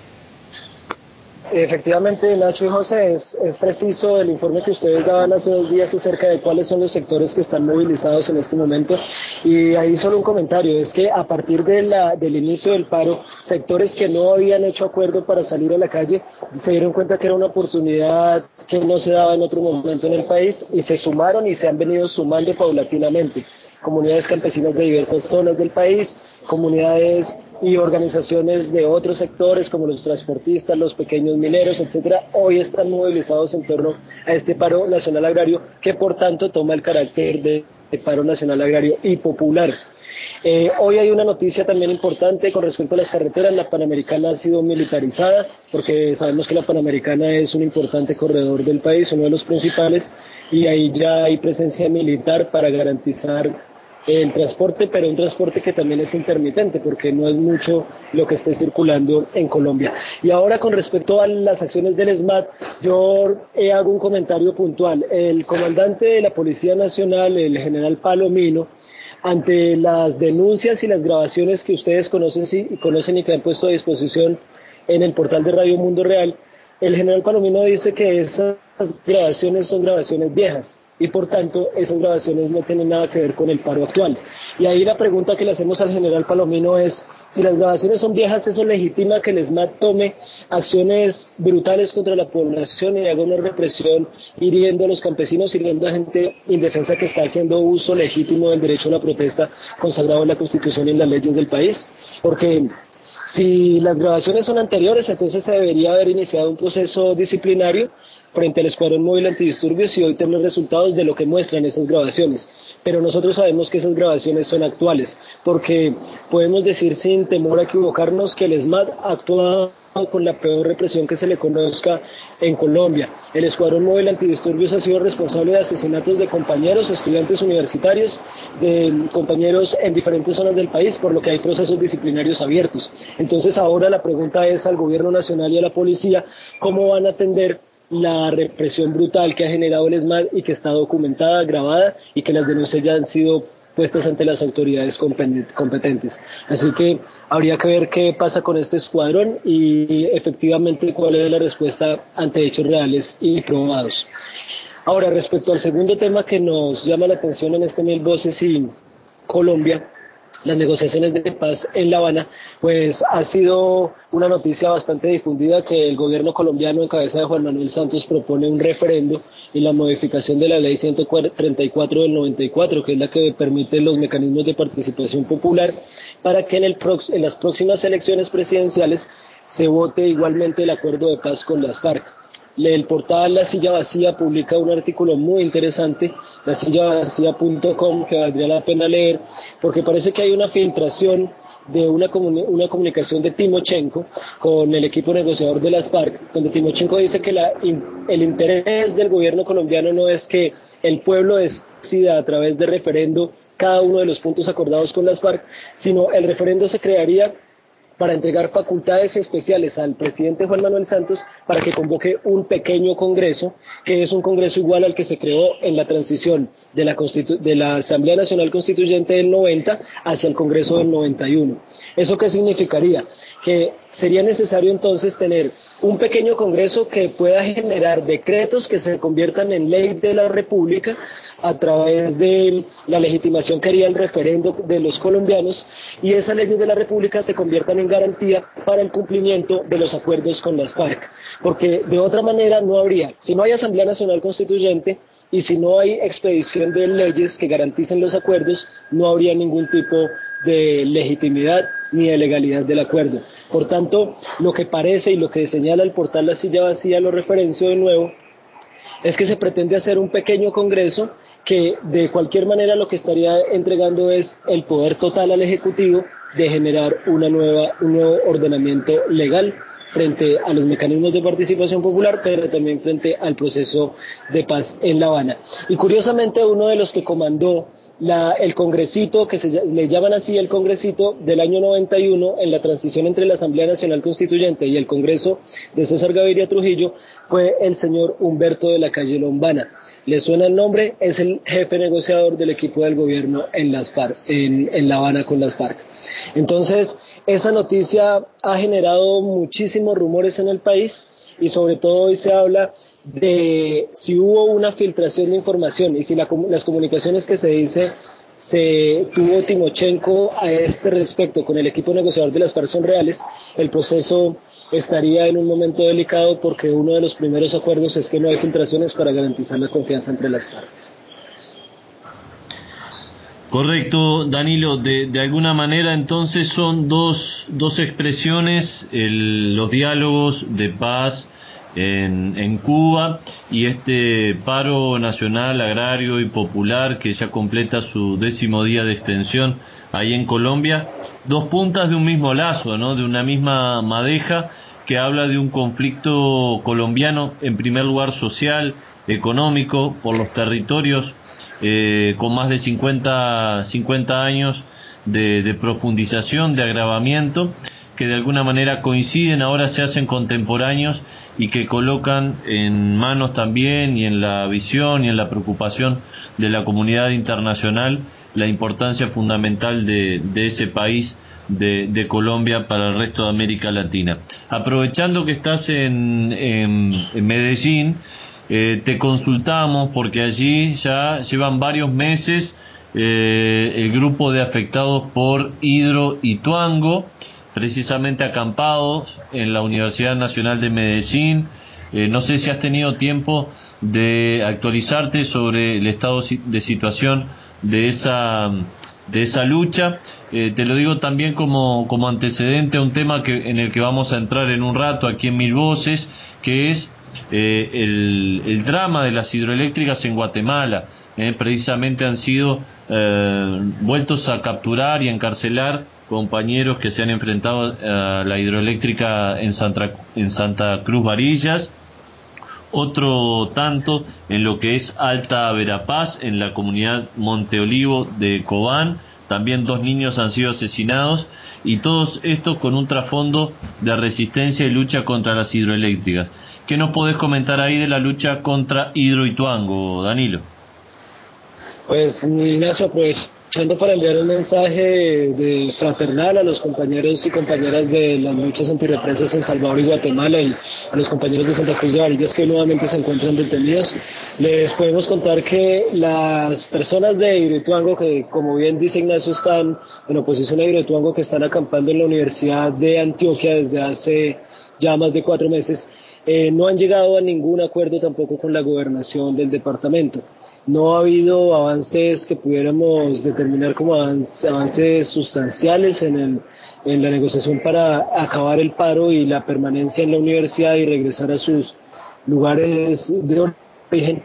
Efectivamente, Nacho y José, es, es preciso el informe que ustedes daban hace dos días acerca de cuáles son los sectores que están movilizados en este momento, y ahí solo un comentario, es que a partir de la, del inicio del paro, sectores que no habían hecho acuerdo para salir a la calle se dieron cuenta que era una oportunidad que no se daba en otro momento en el país y se sumaron y se han venido sumando paulatinamente. Comunidades campesinas de diversas zonas del país, comunidades y organizaciones de otros sectores como los transportistas, los pequeños mineros, etcétera, hoy están movilizados en torno a este paro nacional agrario que por tanto toma el carácter de, de paro nacional agrario y popular. Eh, hoy hay una noticia también importante con respecto a las carreteras. La Panamericana ha sido militarizada porque sabemos que la Panamericana es un importante corredor del país, uno de los principales, y ahí ya hay presencia militar para garantizar el transporte, pero un transporte que también es intermitente porque no es mucho lo que esté circulando en Colombia. Y ahora con respecto a las acciones del ESMAD, yo eh, hago un comentario puntual. El comandante de la Policía Nacional, el general Palomino, ante las denuncias y las grabaciones que ustedes conocen, y conocen y que han puesto a disposición en el portal de Radio Mundo Real, el general Palomino dice que esas grabaciones son grabaciones viejas y por tanto esas grabaciones no tienen nada que ver con el paro actual. Y ahí la pregunta que le hacemos al general Palomino es, si las grabaciones son viejas, ¿eso legitima que el ESMAD tome acciones brutales contra la población y haga una represión hiriendo a los campesinos, hiriendo a gente indefensa que está haciendo uso legítimo del derecho a la protesta consagrado en la Constitución y en las leyes del país? Porque si las grabaciones son anteriores, entonces se debería haber iniciado un proceso disciplinario frente al Escuadrón Móvil Antidisturbios y hoy tener resultados de lo que muestran esas grabaciones. Pero nosotros sabemos que esas grabaciones son actuales, porque podemos decir sin temor a equivocarnos que el ESMAD actúa con la peor represión que se le conozca en Colombia. El Escuadrón Móvil Antidisturbios ha sido responsable de asesinatos de compañeros, estudiantes universitarios, de compañeros en diferentes zonas del país, por lo que hay procesos disciplinarios abiertos. Entonces ahora la pregunta es al Gobierno Nacional y a la Policía, ¿cómo van a atender la represión brutal que ha generado el ESMAD y que está documentada, grabada y que las denuncias ya han sido puestas ante las autoridades competentes? Así que habría que ver qué pasa con este escuadrón y efectivamente cuál es la respuesta ante hechos reales y probados. Ahora, respecto al segundo tema que nos llama la atención en este Mil Voces y Colombia, las negociaciones de paz en La Habana, pues ha sido una noticia bastante difundida que el gobierno colombiano en cabeza de Juan Manuel Santos propone un referendo y la modificación de la ley ciento treinta y cuatro del noventa y cuatro, que es la que permite los mecanismos de participación popular, para que en, el prox- en las próximas elecciones presidenciales se vote igualmente el acuerdo de paz con las FARC. El portal La Silla Vacía publica un artículo muy interesante, la silla vacía punto com, que valdría la pena leer, porque parece que hay una filtración de una, comuni- una comunicación de Timochenko con el equipo negociador de las FARC, donde Timochenko dice que la, in, el interés del gobierno colombiano no es que el pueblo decida a través de referendo cada uno de los puntos acordados con las FARC, sino el referendo se crearía para entregar facultades especiales al presidente Juan Manuel Santos para que convoque un pequeño congreso, que es un congreso igual al que se creó en la transición de la, Constitu- de la Asamblea Nacional Constituyente del noventa hacia el Congreso del noventa y uno. ¿Eso qué significaría? Que sería necesario entonces tener un pequeño congreso que pueda generar decretos que se conviertan en ley de la República a través de la legitimación que haría el referendo de los colombianos, y esas leyes de la República se conviertan en garantía para el cumplimiento de los acuerdos con las FARC, porque de otra manera no habría, si no hay Asamblea Nacional Constituyente y si no hay expedición de leyes que garanticen los acuerdos, no habría ningún tipo de legitimidad ni de legalidad del acuerdo. Por tanto, lo que parece y lo que señala el portal La Silla Vacía, lo referencio de nuevo, es que se pretende hacer un pequeño congreso que de cualquier manera lo que estaría entregando es el poder total al Ejecutivo de generar una nueva, un nuevo ordenamiento legal frente a los mecanismos de participación popular, pero también frente al proceso de paz en La Habana. Y curiosamente uno de los que comandó La, el congresito, que se le llaman así el congresito del año noventa y uno, en la transición entre la Asamblea Nacional Constituyente y el Congreso de César Gaviria Trujillo, fue el señor Humberto de la Calle Lombana. ¿Le suena el nombre? Es el jefe negociador del equipo del gobierno en las FARC, en, en La Habana con las FARC. Entonces, esa noticia ha generado muchísimos rumores en el país, y sobre todo hoy se habla de si hubo una filtración de información y si la, las comunicaciones que se dice se tuvo Timochenko a este respecto con el equipo negociador de las FARC son reales. El proceso estaría en un momento delicado porque uno de los primeros acuerdos es que no hay filtraciones para garantizar la confianza entre las partes. Correcto, Danilo. De, de alguna manera entonces son dos, dos expresiones, el, los diálogos de paz en, en Cuba y este paro nacional, agrario y popular que ya completa su décimo día de extensión ahí en Colombia, dos puntas de un mismo lazo, ¿no? De una misma madeja que habla de un conflicto colombiano, en primer lugar social, económico, por los territorios, eh, con más de cincuenta, cincuenta años de, de profundización, de agravamiento, que de alguna manera coinciden, ahora se hacen contemporáneos y que colocan en manos también y en la visión y en la preocupación de la comunidad internacional la importancia fundamental de, de ese país, de, de Colombia, para el resto de América Latina. Aprovechando que estás en, en, en Medellín, eh, te consultamos porque allí ya llevan varios meses eh, el grupo de afectados por Hidroituango, precisamente acampados en la Universidad Nacional de Medellín. Eh, no sé si has tenido tiempo de actualizarte sobre el estado de situación de esa de esa lucha. Eh, te lo digo también como, como antecedente a un tema que, en el que vamos a entrar en un rato aquí en Mil Voces, que es eh, el, el drama de las hidroeléctricas en Guatemala. Eh, precisamente han sido eh, vueltos a capturar y encarcelar compañeros que se han enfrentado a la hidroeléctrica en Santa, en Santa Cruz Varillas, otro tanto en lo que es Alta Verapaz, en la comunidad Monte Olivo de Cobán. También dos niños han sido asesinados, y todos estos con un trasfondo de resistencia y lucha contra las hidroeléctricas. ¿Qué nos podés comentar ahí de la lucha contra Hidroituango, Danilo? Pues, Ignacio, para enviar un mensaje de fraternal a los compañeros y compañeras de las luchas antirrepresas en Salvador y Guatemala y a los compañeros de Santa Cruz de Varillas que nuevamente se encuentran detenidos. Les podemos contar que las personas de Hidroituango, que como bien dice Ignacio, están en oposición a Hidroituango, que están acampando en la Universidad de Antioquia desde hace ya más de cuatro meses, eh, no han llegado a ningún acuerdo tampoco con la gobernación del departamento. No ha habido avances que pudiéramos determinar como avances sustanciales en, el, en la negociación para acabar el paro y la permanencia en la universidad y regresar a sus lugares de origen,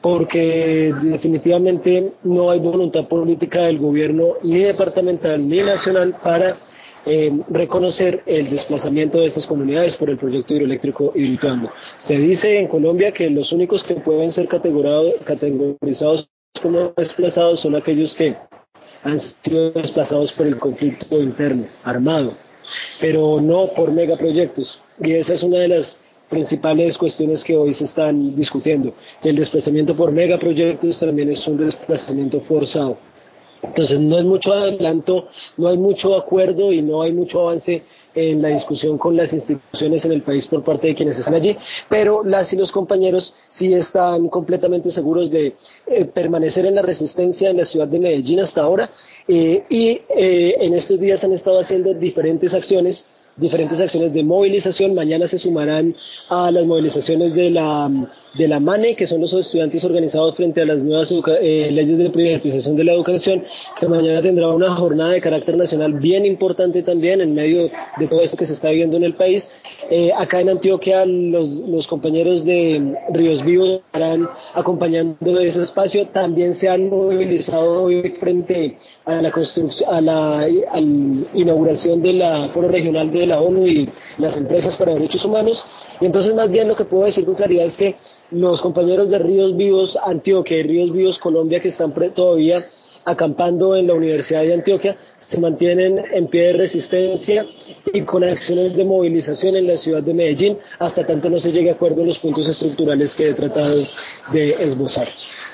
porque definitivamente no hay voluntad política del gobierno ni departamental ni nacional para Eh, reconocer el desplazamiento de estas comunidades por el proyecto hidroeléctrico Hidroituango. Se dice en Colombia que los únicos que pueden ser categorizados como desplazados son aquellos que han sido desplazados por el conflicto interno, armado, pero no por megaproyectos. Y esa es una de las principales cuestiones que hoy se están discutiendo. El desplazamiento por megaproyectos también es un desplazamiento forzado. Entonces no es mucho adelanto, no hay mucho acuerdo y no hay mucho avance en la discusión con las instituciones en el país por parte de quienes están allí, pero las y los compañeros sí están completamente seguros de eh, permanecer en la resistencia en la ciudad de Medellín hasta ahora eh, y eh, en estos días han estado haciendo diferentes acciones diferentes acciones de movilización. Mañana se sumarán a las movilizaciones de la de la MANE, que son los estudiantes organizados frente a las nuevas eh, leyes de privatización de la educación, que mañana tendrá una jornada de carácter nacional bien importante también en medio de todo esto que se está viviendo en el país. Eh, acá en Antioquia los, los compañeros de Ríos Vivos estarán acompañando ese espacio. También se han movilizado hoy frente a la construcción, a la, a la inauguración de la Foro Regional de la ONU y las empresas para derechos humanos. Y entonces más bien lo que puedo decir con claridad es que los compañeros de Ríos Vivos Antioquia y Ríos Vivos Colombia, que están pre- todavía acampando en la Universidad de Antioquia, se mantienen en pie de resistencia y con acciones de movilización en la ciudad de Medellín hasta tanto no se llegue a acuerdo en los puntos estructurales que he tratado de esbozar.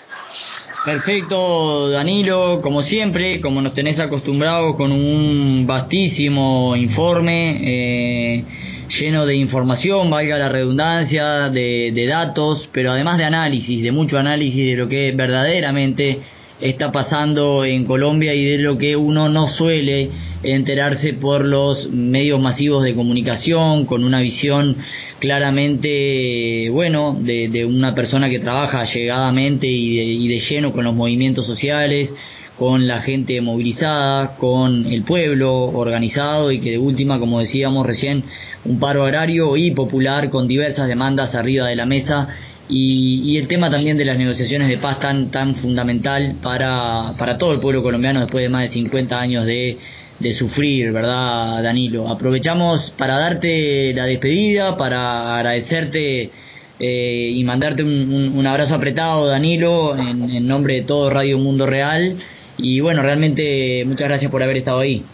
Perfecto, Danilo, como siempre, como nos tenés acostumbrados, con un vastísimo informe eh, lleno de información, valga la redundancia, de, de datos, pero además de análisis, de mucho análisis de lo que verdaderamente está pasando en Colombia y de lo que uno no suele enterarse por los medios masivos de comunicación, con una visión claramente, bueno, de, de una persona que trabaja allegadamente y de, y de lleno con los movimientos sociales, con la gente movilizada, con el pueblo organizado y que de última, como decíamos recién, un paro agrario y popular con diversas demandas arriba de la mesa. Y, y el tema también de las negociaciones de paz tan tan fundamental para, para todo el pueblo colombiano después de más de cincuenta años de, de sufrir, ¿verdad, Danilo? Aprovechamos para darte la despedida, para agradecerte eh, y mandarte un, un, un abrazo apretado, Danilo, en, en nombre de todo Radio Mundo Real. Y bueno, realmente muchas gracias por haber estado ahí.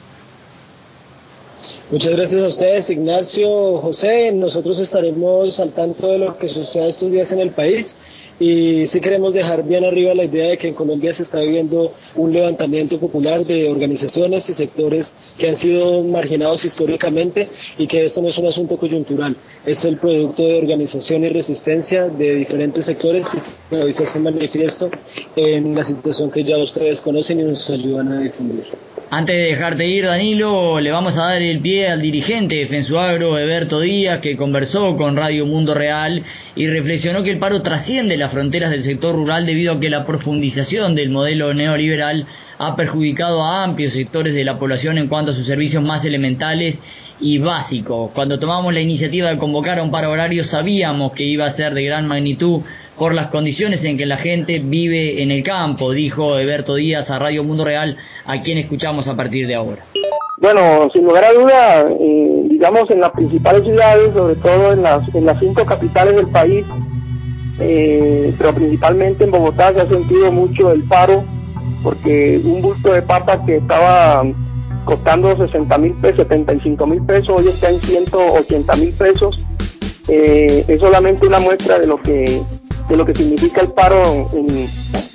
Muchas gracias a ustedes, Ignacio, José. Nosotros estaremos al tanto de lo que suceda estos días en el país y sí queremos dejar bien arriba la idea de que en Colombia se está viviendo un levantamiento popular de organizaciones y sectores que han sido marginados históricamente y que esto no es un asunto coyuntural, es el producto de organización y resistencia de diferentes sectores y que hoy se hace manifiesto en la situación que ya ustedes conocen y nos ayudan a difundir. Antes de dejarte ir, Danilo, le vamos a dar el pie al dirigente de FENSUAGRO, Eberto Díaz, que conversó con Radio Mundo Real y reflexionó que el paro trasciende las fronteras del sector rural debido a que la profundización del modelo neoliberal ha perjudicado a amplios sectores de la población en cuanto a sus servicios más elementales y básicos. Cuando tomamos la iniciativa de convocar a un paro horario sabíamos que iba a ser de gran magnitud por las condiciones en que la gente vive en el campo, dijo Eberto Díaz a Radio Mundo Real, a quien escuchamos a partir de ahora. Bueno, sin lugar a duda, eh, digamos en las principales ciudades, sobre todo en las, en las cinco capitales del país, eh, pero principalmente en Bogotá se ha sentido mucho el paro, porque un bulto de papas que estaba costando sesenta mil pesos, setenta y cinco mil pesos, hoy está en ciento ochenta mil pesos. Eh, es solamente una muestra de lo que de lo que significa el paro en,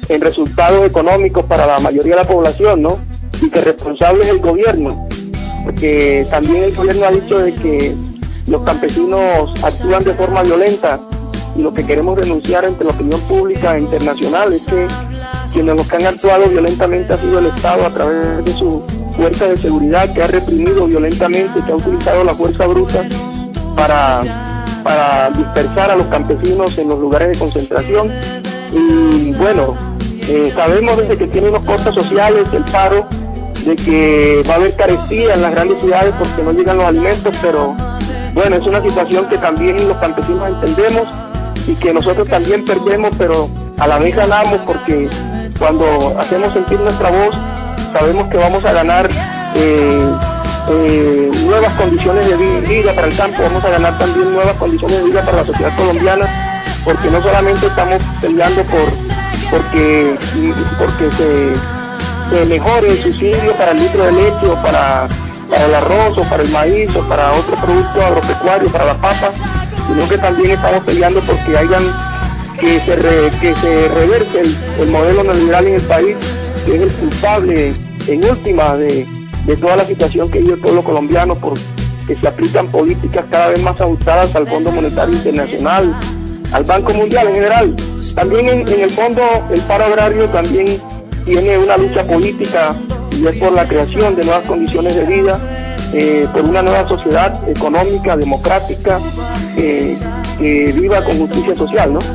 en resultados económicos para la mayoría de la población, ¿no? Y que responsable es el gobierno, porque también el gobierno ha dicho de que los campesinos actúan de forma violenta, y lo que queremos denunciar ante la opinión pública e internacional es que quienes los que han actuado violentamente ha sido el Estado a través de su fuerza de seguridad, que ha reprimido violentamente, que ha utilizado la fuerza bruta para, para dispersar a los campesinos en los lugares de concentración. Y bueno, eh, sabemos desde que tiene unos costos sociales, el paro, de que va a haber carestía en las grandes ciudades porque no llegan los alimentos, pero bueno, es una situación que también los campesinos entendemos y que nosotros también perdemos, pero a la vez ganamos, porque cuando hacemos sentir nuestra voz, sabemos que vamos a ganar eh, eh, nuevas condiciones de vida para el campo, vamos a ganar también nuevas condiciones de vida para la sociedad colombiana, porque no solamente estamos peleando por porque, porque se, se mejore el subsidio para el litro de leche o para, para el arroz o para el maíz o para otro producto agropecuario, para la papa, sino que también estamos peleando porque hayan que se re, que se reverse el, el modelo neoliberal en el país, que es el culpable en última de, de toda la situación que vive el pueblo colombiano, porque se aplican políticas cada vez más ajustadas al Fondo Monetario Internacional, al Banco Mundial en general. También en, en el fondo el paro agrario también tiene una lucha política, y es por la creación de nuevas condiciones de vida, eh, por una nueva sociedad económica, democrática, eh, que viva con justicia social, ¿no?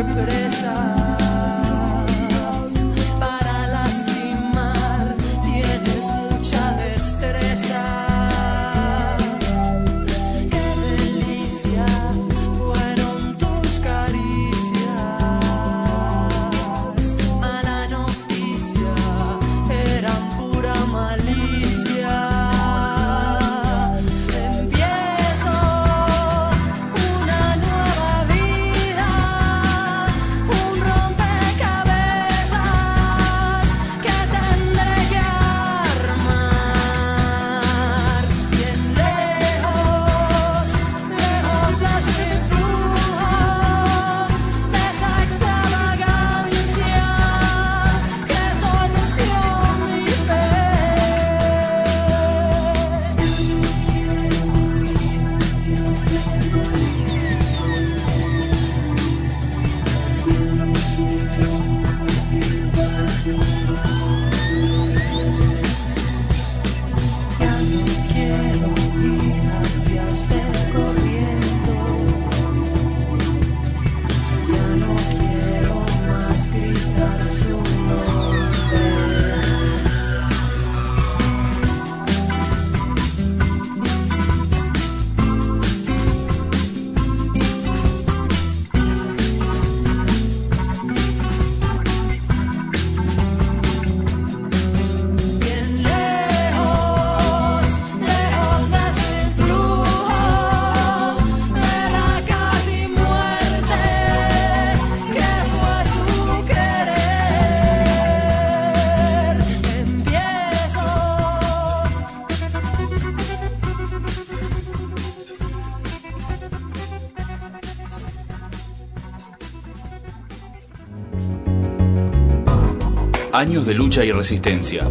Años de lucha y resistencia.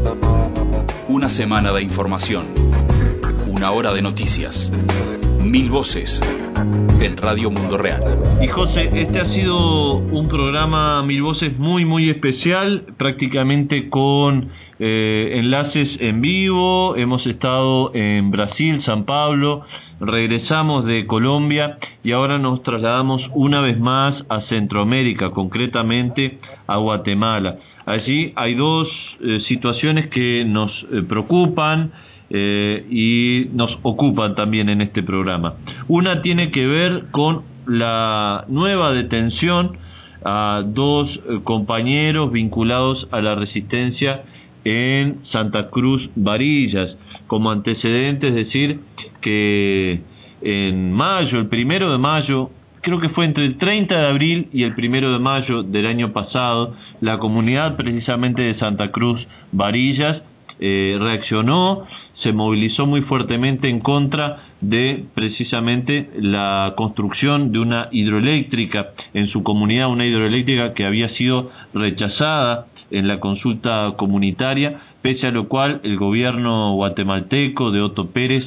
Una semana de información. Una hora de noticias. Mil voces en Radio Mundo Real. Y José, este ha sido un programa Mil Voces muy muy especial, prácticamente con eh, enlaces en vivo. Hemos estado en Brasil, San Pablo, regresamos de Colombia y ahora nos trasladamos una vez más a Centroamérica, concretamente a Guatemala. Allí hay dos eh, situaciones que nos eh, preocupan eh, y nos ocupan también en este programa. Una tiene que ver con la nueva detención a dos eh, compañeros vinculados a la resistencia en Santa Cruz Varillas. Como antecedente, es decir, que en mayo, el primero de mayo, creo que fue entre el treinta de abril y el primero de mayo del año pasado, la comunidad precisamente de Santa Cruz Varillas eh, reaccionó, se movilizó muy fuertemente en contra de precisamente la construcción de una hidroeléctrica en su comunidad, una hidroeléctrica que había sido rechazada en la consulta comunitaria, pese a lo cual el gobierno guatemalteco de Otto Pérez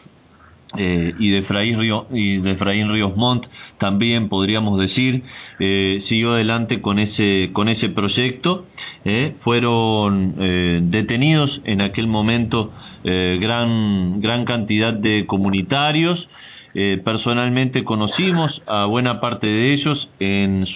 eh, y de Efraín Río, y de Efraín Ríos Montt también podríamos decir eh, siguió adelante con ese con ese proyecto. Eh, fueron eh, detenidos en aquel momento eh, gran gran cantidad de comunitarios. Eh, personalmente conocimos a buena parte de ellos en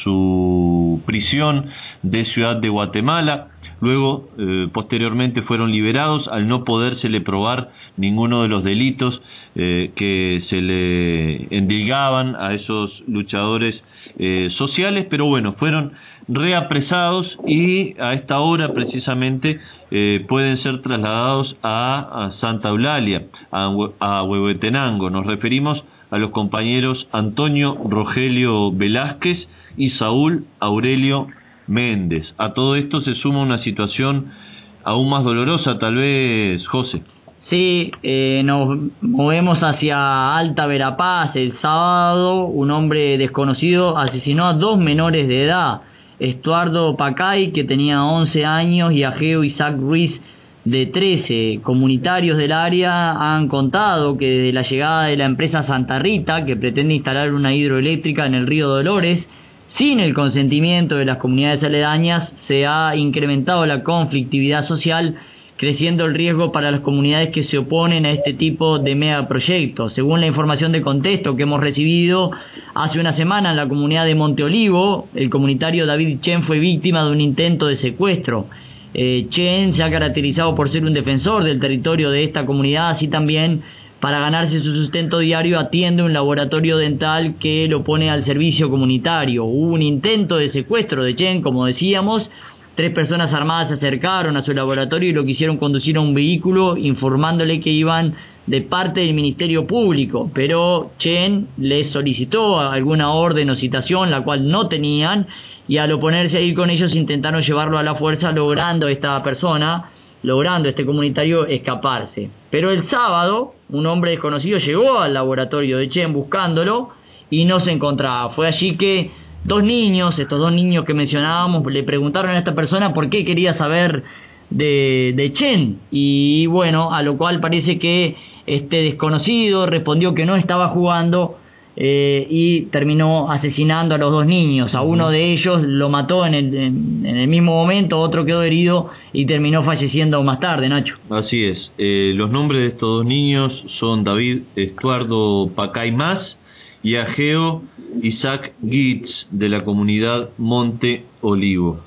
su prisión de Ciudad de Guatemala. Luego, eh, posteriormente fueron liberados al no podérsele probar ninguno de los delitos eh, que se le endilgaban a esos luchadores eh, sociales, pero bueno, fueron reapresados y a esta hora precisamente eh, pueden ser trasladados a, a Santa Eulalia, a, a Huehuetenango. Nos referimos a los compañeros Antonio Rogelio Velázquez y Saúl Aurelio Méndez. A todo esto se suma una situación aún más dolorosa, tal vez, José. Sí, eh, nos movemos hacia Alta Verapaz. El sábado un hombre desconocido asesinó a dos menores de edad, Estuardo Pacay, que tenía once años, y Ageo Isaac Ruiz, de trece. Comunitarios del área han contado que desde la llegada de la empresa Santa Rita, que pretende instalar una hidroeléctrica en el río Dolores, sin el consentimiento de las comunidades aledañas, se ha incrementado la conflictividad social, creciendo el riesgo para las comunidades que se oponen a este tipo de megaproyectos. Según la información de contexto que hemos recibido, hace una semana en la comunidad de Monte Olivo, el comunitario David Chen fue víctima de un intento de secuestro. Eh, Chen se ha caracterizado por ser un defensor del territorio de esta comunidad, así también para ganarse su sustento diario atiende un laboratorio dental que lo pone al servicio comunitario. Hubo un intento de secuestro de Chen, como decíamos. Tres personas armadas se acercaron a su laboratorio y lo quisieron conducir a un vehículo informándole que iban de parte del Ministerio Público, pero Chen les solicitó alguna orden o citación, la cual no tenían, y al oponerse a ir con ellos intentaron llevarlo a la fuerza, logrando esta persona, logrando este comunitario escaparse. Pero el sábado un hombre desconocido llegó al laboratorio de Chen buscándolo y no se encontraba. Fue allí que dos niños, estos dos niños que mencionábamos, le preguntaron a esta persona por qué quería saber de, de Chen, y bueno, a lo cual parece que este desconocido respondió que no estaba jugando eh, y terminó asesinando a los dos niños. A uno de ellos lo mató en el, en, en el mismo momento, otro quedó herido y terminó falleciendo más tarde, Nacho. Así es. Eh, los nombres de estos dos niños son David Estuardo Pacay Más y Ageo Isaac Gitz, de la comunidad Monte Olivo.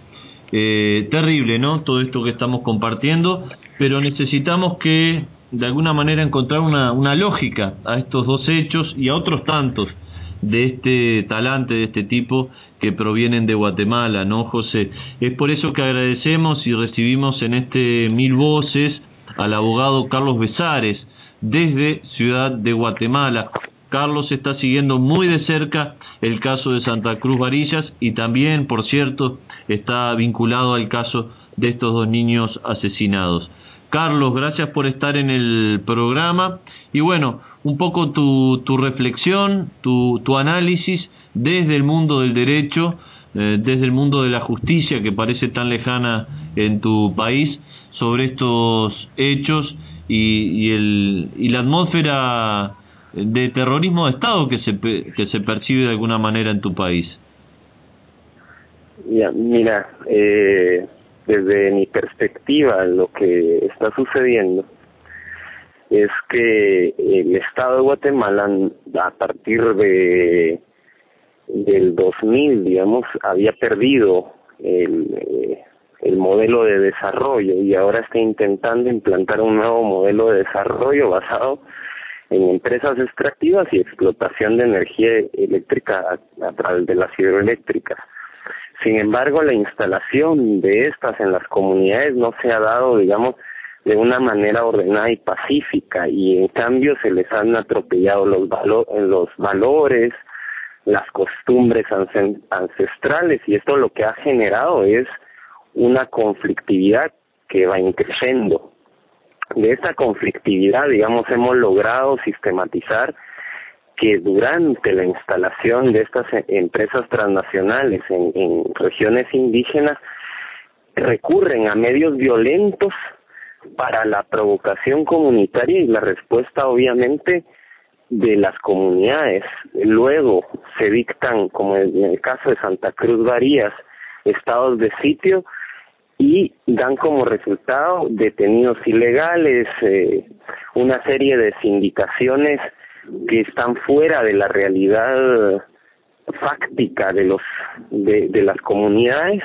Eh, terrible, ¿no?, todo esto que estamos compartiendo, pero necesitamos que de alguna manera encontrar una, una lógica a estos dos hechos y a otros tantos de este talante, de este tipo, que provienen de Guatemala, ¿no, José? Es por eso que agradecemos y recibimos en este Mil Voces al abogado Carlos Besares desde Ciudad de Guatemala. Carlos está siguiendo muy de cerca el caso de Santa Cruz Varillas y también, por cierto, está vinculado al caso de estos dos niños asesinados. Carlos, gracias por estar en el programa y bueno, un poco tu, tu reflexión, tu, tu análisis desde el mundo del derecho, eh, desde el mundo de la justicia que parece tan lejana en tu país, sobre estos hechos y, y, el, y la atmósfera de terrorismo de Estado que se que se percibe de alguna manera en tu país. Ya, mira, eh, desde mi perspectiva lo que está sucediendo es que el Estado de Guatemala, a partir de del dos mil, digamos, había perdido el, eh, el modelo de desarrollo y ahora está intentando implantar un nuevo modelo de desarrollo basado en empresas extractivas y explotación de energía eléctrica a, a través de las hidroeléctricas. Sin embargo, la instalación de estas en las comunidades no se ha dado, digamos, de una manera ordenada y pacífica, y en cambio se les han atropellado los, valo- los valores, las costumbres ancestrales, y esto lo que ha generado es una conflictividad que va creciendo. De esta conflictividad, digamos, hemos logrado sistematizar que durante la instalación de estas empresas transnacionales en, en regiones indígenas recurren a medios violentos para la provocación comunitaria y la respuesta obviamente de las comunidades. Luego se dictan, como en el caso de Santa Cruz Barías, estados de sitio y dan como resultado detenidos ilegales, eh, una serie de sindicaciones que están fuera de la realidad fáctica de los de, de las comunidades.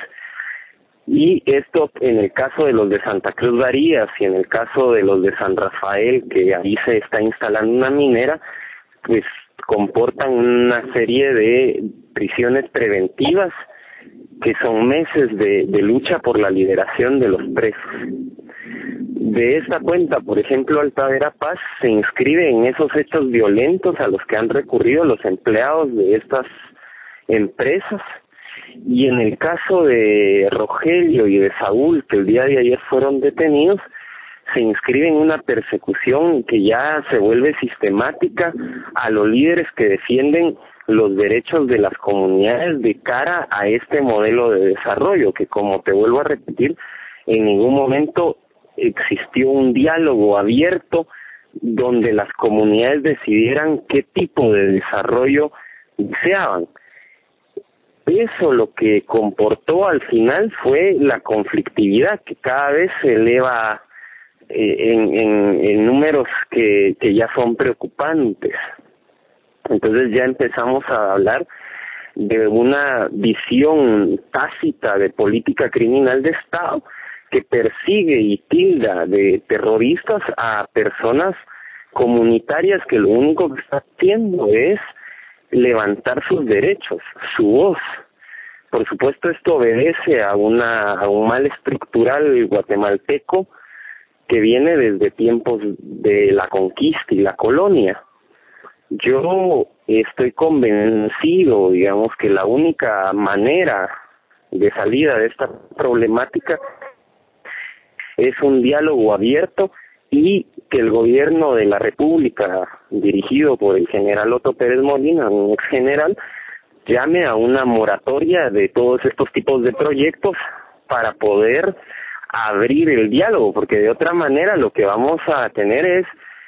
Y esto en el caso de los de Santa Cruz Barías y en el caso de los de San Rafael, que ahí se está instalando una minera, pues comportan una serie de prisiones preventivas que son meses de, de lucha por la liberación de los presos. De esta cuenta, por ejemplo, Alta Verapaz se inscribe en esos hechos violentos a los que han recurrido los empleados de estas empresas. Y en el caso de Rogelio y de Saúl, que el día de ayer fueron detenidos, se inscribe en una persecución que ya se vuelve sistemática a los líderes que defienden los derechos de las comunidades de cara a este modelo de desarrollo, que, como te vuelvo a repetir, en ningún momento existió un diálogo abierto donde las comunidades decidieran qué tipo de desarrollo deseaban. Eso lo que comportó al final fue la conflictividad, que cada vez se eleva eh, en, en, en números que, que ya son preocupantes. Entonces ya empezamos a hablar de una visión tácita de política criminal de Estado que persigue y tilda de terroristas a personas comunitarias que lo único que está haciendo es levantar sus derechos, su voz. Por supuesto, esto obedece a una a un mal estructural guatemalteco que viene desde tiempos de la conquista y la colonia. Yo estoy convencido, digamos, que la única manera de salida de esta problemática es un diálogo abierto y que el gobierno de la República, dirigido por el general Otto Pérez Molina, un ex general, llame a una moratoria de todos estos tipos de proyectos para poder abrir el diálogo, porque de otra manera lo que vamos a tener es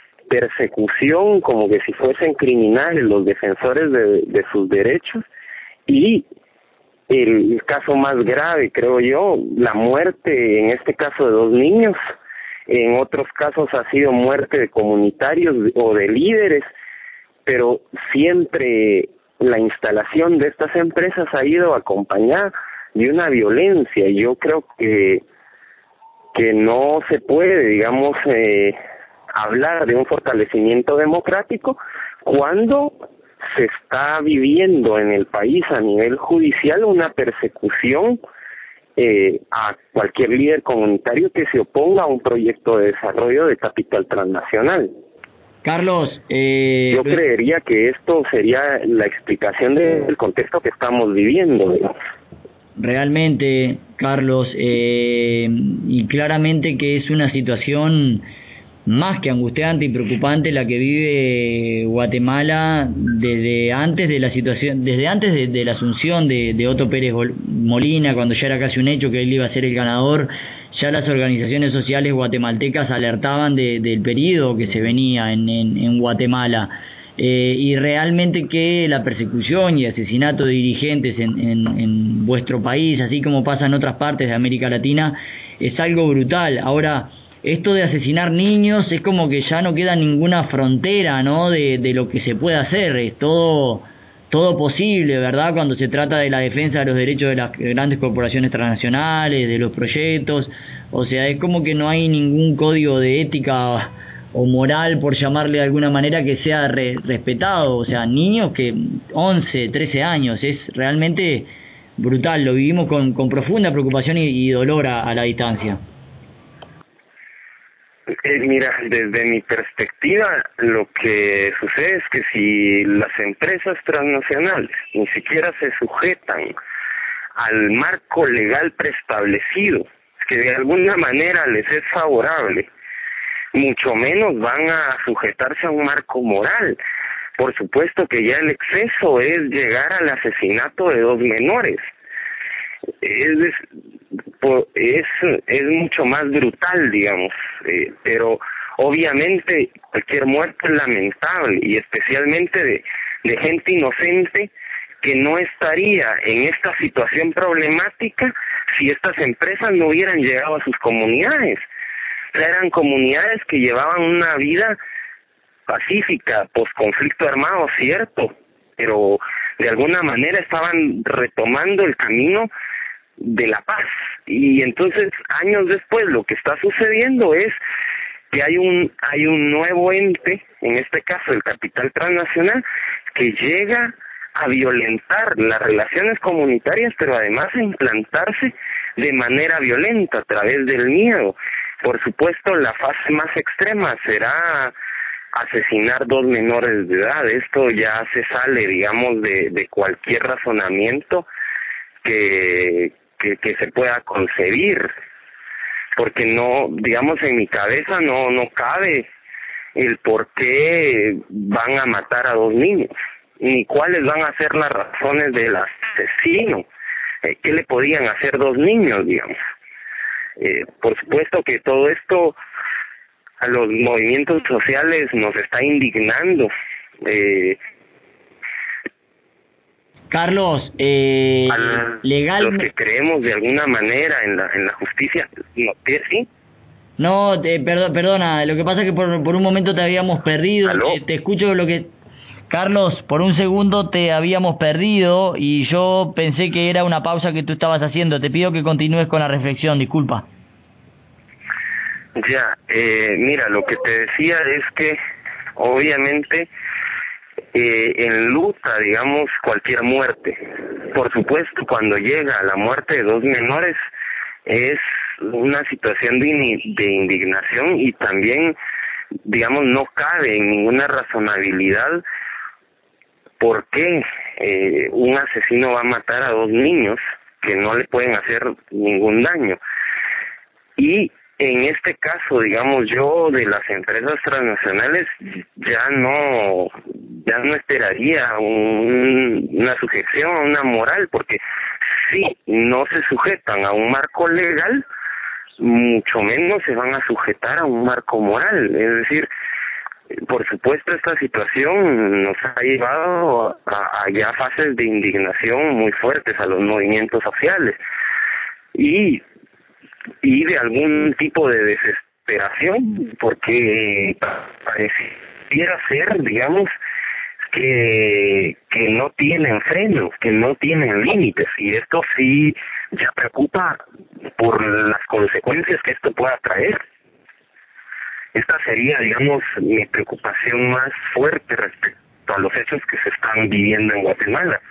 persecución como que si fuesen criminales los defensores de, de sus derechos y el caso más grave, creo yo, la muerte, en este caso de dos niños. En otros casos ha sido muerte de comunitarios o de líderes, pero siempre la instalación de estas empresas ha ido acompañada de una violencia. Y yo creo que que no se puede, digamos, eh, hablar de un fortalecimiento democrático cuando se está viviendo en el país a nivel judicial una persecución Eh, a cualquier líder comunitario que se oponga a un proyecto de desarrollo de capital transnacional. Carlos, eh... yo creería que esto sería la explicación del contexto que estamos viviendo. Realmente, Carlos, eh, y claramente que es una situación más que angustiante y preocupante la que vive Guatemala desde antes de la situación, desde antes de, de la asunción de, de Otto Pérez Molina, cuando ya era casi un hecho que él iba a ser el ganador. Ya las organizaciones sociales guatemaltecas alertaban de, del peligro que se venía en, en, en Guatemala. Eh, y realmente que la persecución y asesinato de dirigentes en, en, en vuestro país, así como pasa en otras partes de América Latina, es algo brutal. Ahora, esto de asesinar niños es como que ya no queda ninguna frontera, ¿no?, de, de lo que se puede hacer. Es todo, todo posible, ¿verdad?, cuando se trata de la defensa de los derechos de las grandes corporaciones transnacionales, de los proyectos. O sea, es como que no hay ningún código de ética o moral, por llamarle de alguna manera, que sea re, respetado. O sea, niños que once, trece años, es realmente brutal. Lo vivimos con, con profunda preocupación y, y dolor a, a la distancia. Eh, mira, desde mi perspectiva, lo que sucede es que si las empresas transnacionales ni siquiera se sujetan al marco legal preestablecido, que de alguna manera les es favorable, mucho menos van a sujetarse a un marco moral. por supuesto que ya el exceso es llegar al asesinato de dos menores. Es, es, es mucho más brutal, digamos, eh, pero obviamente cualquier muerte es lamentable, y especialmente de, de gente inocente que no estaría en esta situación problemática si estas empresas no hubieran llegado a sus comunidades. O sea, eran comunidades que llevaban una vida pacífica, post-conflicto armado, cierto, pero de alguna manera estaban retomando el camino de la paz. Y entonces, años después, lo que está sucediendo es que hay un hay un nuevo ente, en este caso el capital transnacional, que llega a violentar las relaciones comunitarias, pero además a implantarse de manera violenta a través del miedo. Por supuesto, la fase más extrema será asesinar dos menores de edad. Esto ya se sale, digamos, de, de cualquier razonamiento que, que, que se pueda concebir, porque no, digamos, en mi cabeza no, no cabe el por qué van a matar a dos niños, ni cuáles van a ser las razones del asesino, eh, qué le podían hacer dos niños, digamos. Eh, por supuesto que todo esto a los movimientos sociales nos está indignando. Eh, Carlos, eh, legal... los que creemos de alguna manera en la en la justicia, ¿no? ¿Sí? No, te, perd perdona, lo que pasa es que por, por un momento te habíamos perdido. Te, te escucho lo que... Carlos, por un segundo te habíamos perdido y yo pensé que era una pausa que tú estabas haciendo. Te pido que continúes con la reflexión, disculpa. Ya, eh, mira, lo que te decía es que obviamente eh, enluta, digamos, cualquier muerte. Por supuesto, cuando llega la muerte de dos menores es una situación de, in de indignación, y también, digamos, no cabe en ninguna razonabilidad por qué eh, un asesino va a matar a dos niños que no le pueden hacer ningún daño. Y en este caso, digamos, yo de las empresas transnacionales ya no ya no esperaría un, una sujeción a una moral, porque si no se sujetan a un marco legal, mucho menos se van a sujetar a un marco moral. Es decir, por supuesto, esta situación nos ha llevado a, a ya fases de indignación muy fuertes a los movimientos sociales y y de algún tipo de desesperación, porque pareciera ser, digamos, que que no tienen frenos, que no tienen límites, y esto sí ya preocupa por las consecuencias que esto pueda traer. Esta sería, digamos, mi preocupación más fuerte respecto a los hechos que se están viviendo en Guatemala,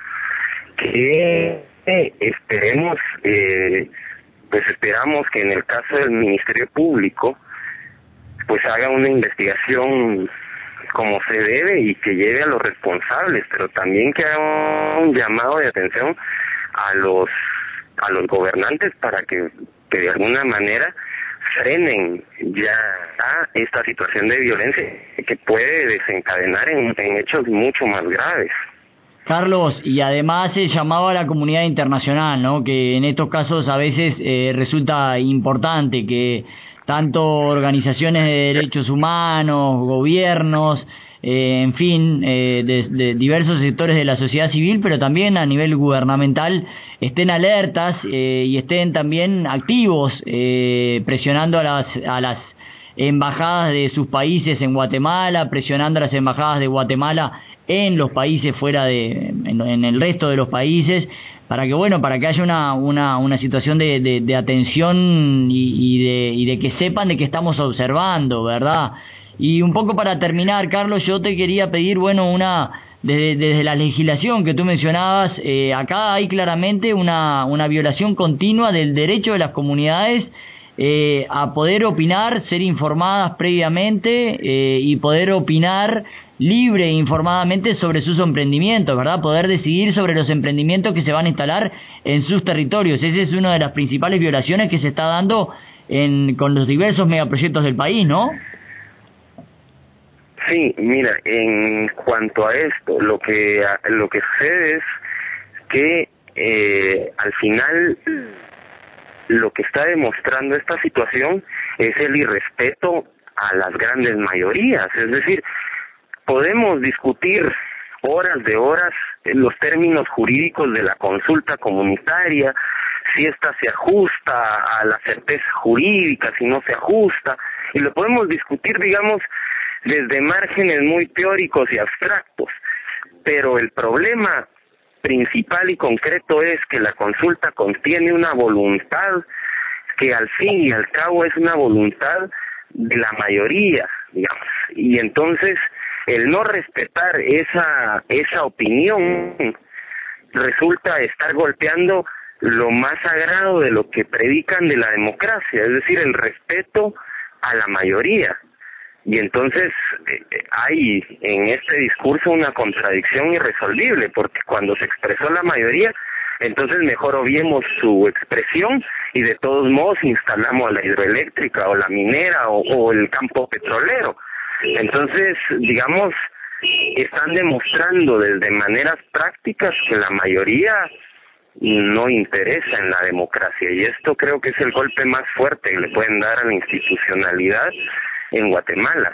que eh, esperemos eh, pues esperamos que en el caso del Ministerio Público pues haga una investigación como se debe y que lleve a los responsables, pero también que haga un llamado de atención a los a los gobernantes para que, que de alguna manera frenen ya esta situación de violencia que puede desencadenar en, en hechos mucho más graves. Carlos, y además se llamaba a la comunidad internacional, ¿no? Que en estos casos a veces eh, resulta importante que tanto organizaciones de derechos humanos, gobiernos, eh, en fin, eh, de, de diversos sectores de la sociedad civil, pero también a nivel gubernamental, estén alertas eh, y estén también activos, eh, presionando a las, a las embajadas de sus países en Guatemala, presionando a las embajadas de Guatemala en los países fuera de, en, en el resto de los países, para que bueno, para que haya una una, una situación de, de, de atención y, y de y de que sepan de que estamos observando, ¿verdad? Y un poco para terminar, Carlos, yo te quería pedir, bueno, una desde, desde la legislación que tú mencionabas, eh, acá hay claramente una una violación continua del derecho de las comunidades eh, a poder opinar, ser informadas previamente eh, y poder opinar libre e informadamente sobre sus emprendimientos, ¿verdad? Poder decidir sobre los emprendimientos que se van a instalar en sus territorios. Esa es una de las principales violaciones que se está dando en, con los diversos megaproyectos del país, ¿no? Sí, mira, en cuanto a esto, lo que lo que sucede es que eh, al final lo que está demostrando esta situación es el irrespeto a las grandes mayorías. Es decir, podemos discutir horas de horas los términos jurídicos de la consulta comunitaria, si ésta se ajusta a la certeza jurídica, si no se ajusta, y lo podemos discutir, digamos, desde márgenes muy teóricos y abstractos, pero el problema principal y concreto es que la consulta contiene una voluntad que al fin y al cabo es una voluntad de la mayoría, digamos, y entonces el no respetar esa esa opinión resulta estar golpeando lo más sagrado de lo que predican de la democracia, es decir, el respeto a la mayoría. Y entonces eh, hay en este discurso una contradicción irresoluble, porque cuando se expresó la mayoría, entonces mejor obviemos su expresión y de todos modos instalamos la hidroeléctrica o la minera o, o el campo petrolero. Entonces, digamos, están demostrando desde maneras prácticas que la mayoría no interesa en la democracia, y esto creo que es el golpe más fuerte que le pueden dar a la institucionalidad en Guatemala.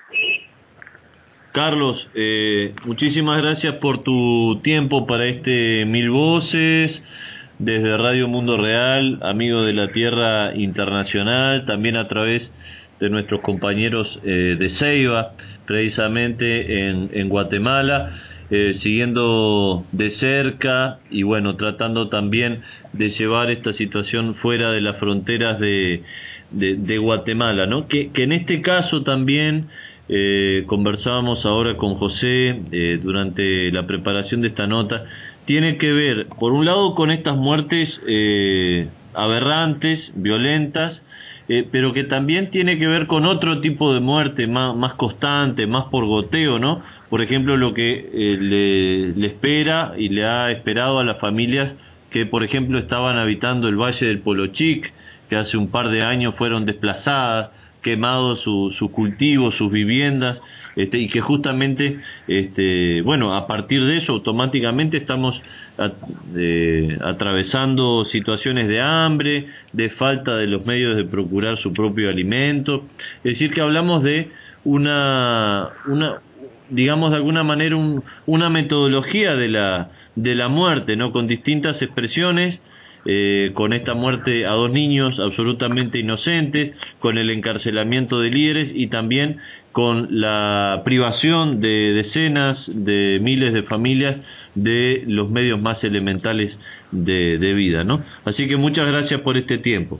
Carlos, eh, muchísimas gracias por tu tiempo para este Mil Voces desde Radio Mundo Real, amigo de la Tierra Internacional, también a través de nuestros compañeros eh, de Ceiba, precisamente en, en Guatemala, eh, siguiendo de cerca y bueno, tratando también de llevar esta situación fuera de las fronteras de, de, de Guatemala, ¿no? Que, que en este caso también eh, conversábamos ahora con José eh, durante la preparación de esta nota, tiene que ver, por un lado, con estas muertes eh, aberrantes, violentas, Eh, pero que también tiene que ver con otro tipo de muerte más, más constante, más por goteo, ¿no? Por ejemplo, lo que eh, le, le espera y le ha esperado a las familias que, por ejemplo, estaban habitando el Valle del Polochic, que hace un par de años fueron desplazadas, quemados su, sus cultivos, sus viviendas, este, y que justamente, este, bueno, a partir de eso automáticamente estamos a, eh, atravesando situaciones de hambre, de falta de los medios de procurar su propio alimento. Es decir, que hablamos de una, una digamos de alguna manera, un, una metodología de la, de la muerte, ¿no? Con distintas expresiones, eh, con esta muerte a dos niños absolutamente inocentes, con el encarcelamiento de líderes y también con la privación de decenas de miles de familias de los medios más elementales de, de vida, ¿no? Así que muchas gracias por este tiempo.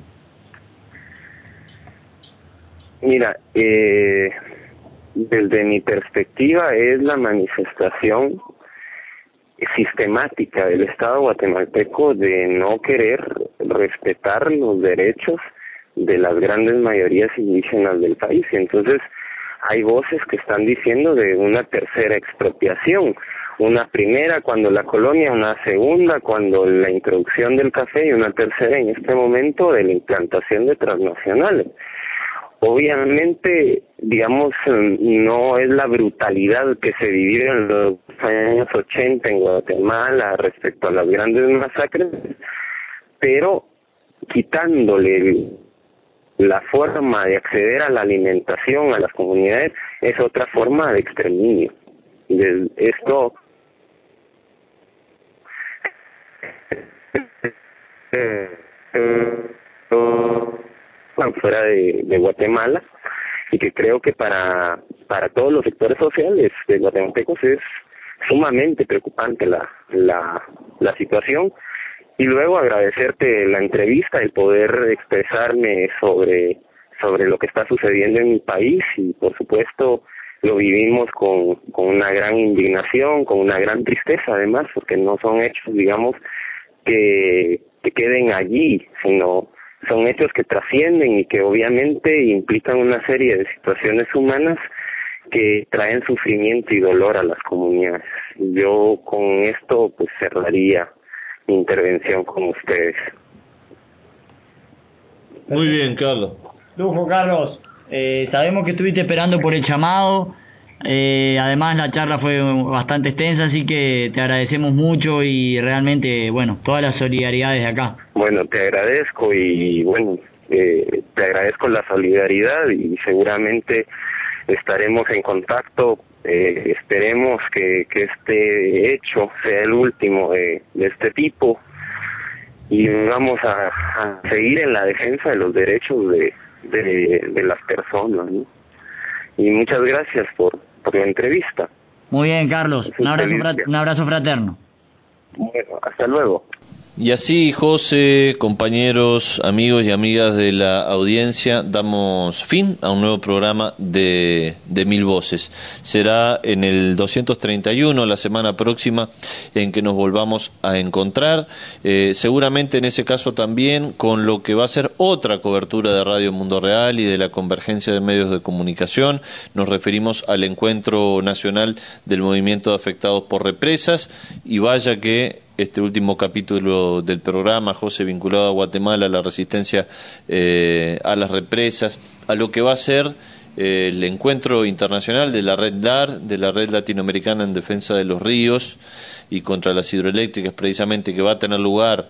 Mira, eh, desde mi perspectiva es la manifestación sistemática del Estado guatemalteco de no querer respetar los derechos de las grandes mayorías indígenas del país. Y entonces hay voces que están diciendo de una tercera expropiación, una primera cuando la colonia, una segunda cuando la introducción del café y una tercera en este momento de la implantación de transnacionales. Obviamente, digamos, no es la brutalidad que se vivió en los años ochenta en Guatemala respecto a las grandes masacres, pero quitándole la forma de acceder a la alimentación a las comunidades es otra forma de exterminio. De esto eh, eh, fuera de, de Guatemala, y que creo que para para todos los sectores sociales de guatemaltecos es sumamente preocupante la la la situación. Y luego agradecerte la entrevista, el poder expresarme sobre sobre lo que está sucediendo en mi país, y por supuesto lo vivimos con, con una gran indignación, con una gran tristeza además, porque no son hechos, digamos, que, que queden allí, sino son hechos que trascienden y que obviamente implican una serie de situaciones humanas que traen sufrimiento y dolor a las comunidades. Yo con esto pues cerraría mi intervención con ustedes. Muy bien, Carlos. Lujo, Carlos. Eh, sabemos que estuviste esperando por el llamado Eh, además la charla fue bastante extensa, así que te agradecemos mucho y realmente, bueno, toda la solidaridad desde acá. Bueno, te agradezco y bueno, eh, te agradezco la solidaridad y seguramente estaremos en contacto. Eh, esperemos que, que este hecho sea el último de, de este tipo y vamos a, a seguir en la defensa de los derechos de, de, de las personas, ¿no? Y muchas gracias por, por la entrevista. Muy bien, Carlos, un abrazo, frat- un abrazo fraterno. Bueno, hasta luego. Y así, José, compañeros, amigos y amigas de la audiencia, damos fin a un nuevo programa de, de Mil Voces. Será en el doscientos treinta y uno, la semana próxima, en que nos volvamos a encontrar. Eh, seguramente en ese caso también con lo que va a ser otra cobertura de Radio Mundo Real y de la convergencia de medios de comunicación. Nos referimos al Encuentro Nacional del Movimiento de Afectados por Represas, y vaya que este último capítulo del programa, José, vinculado a Guatemala, a la resistencia eh, a las represas, a lo que va a ser eh, el encuentro internacional de la Red L A R, de la Red Latinoamericana en Defensa de los Ríos y contra las hidroeléctricas, precisamente, que va a tener lugar,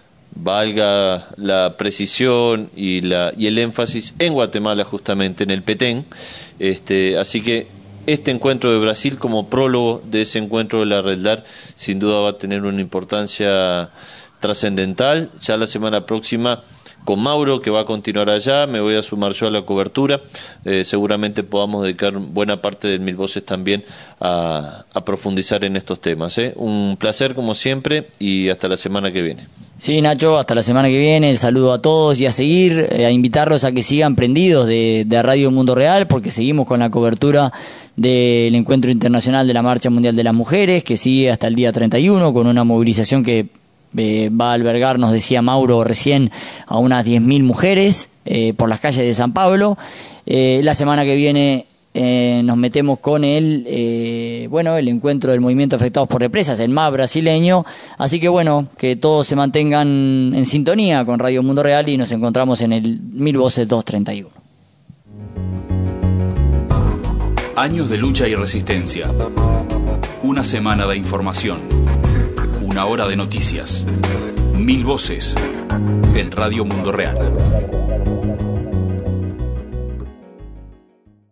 valga la precisión y, la, y el énfasis, en Guatemala, justamente en el Petén. Este, así que este encuentro de Brasil, como prólogo de ese encuentro de la Red L A R, sin duda va a tener una importancia trascendental. Ya la semana próxima, con Mauro, que va a continuar allá, me voy a sumar yo a la cobertura. Eh, seguramente podamos dedicar buena parte de Mil Voces también a, a profundizar en estos temas. ¿eh? Un placer, como siempre, y hasta la semana que viene. Sí, Nacho, hasta la semana que viene. Saludo a todos y a seguir, eh, a invitarlos a que sigan prendidos de, de Radio Mundo Real, porque seguimos con la cobertura del Encuentro Internacional de la Marcha Mundial de las Mujeres, que sigue hasta el día treinta y uno, con una movilización que eh, va a albergar, nos decía Mauro recién, a unas diez mil mujeres eh, por las calles de San Pablo. Eh, la semana que viene Eh, nos metemos con el eh, bueno el encuentro del movimiento afectados por represas, el M A brasileño, así que bueno, que todos se mantengan en sintonía con Radio Mundo Real y nos encontramos en el Mil Voces doscientos treinta y uno. Años de lucha y resistencia, una semana de información, una hora de noticias, Mil Voces en Radio Mundo Real.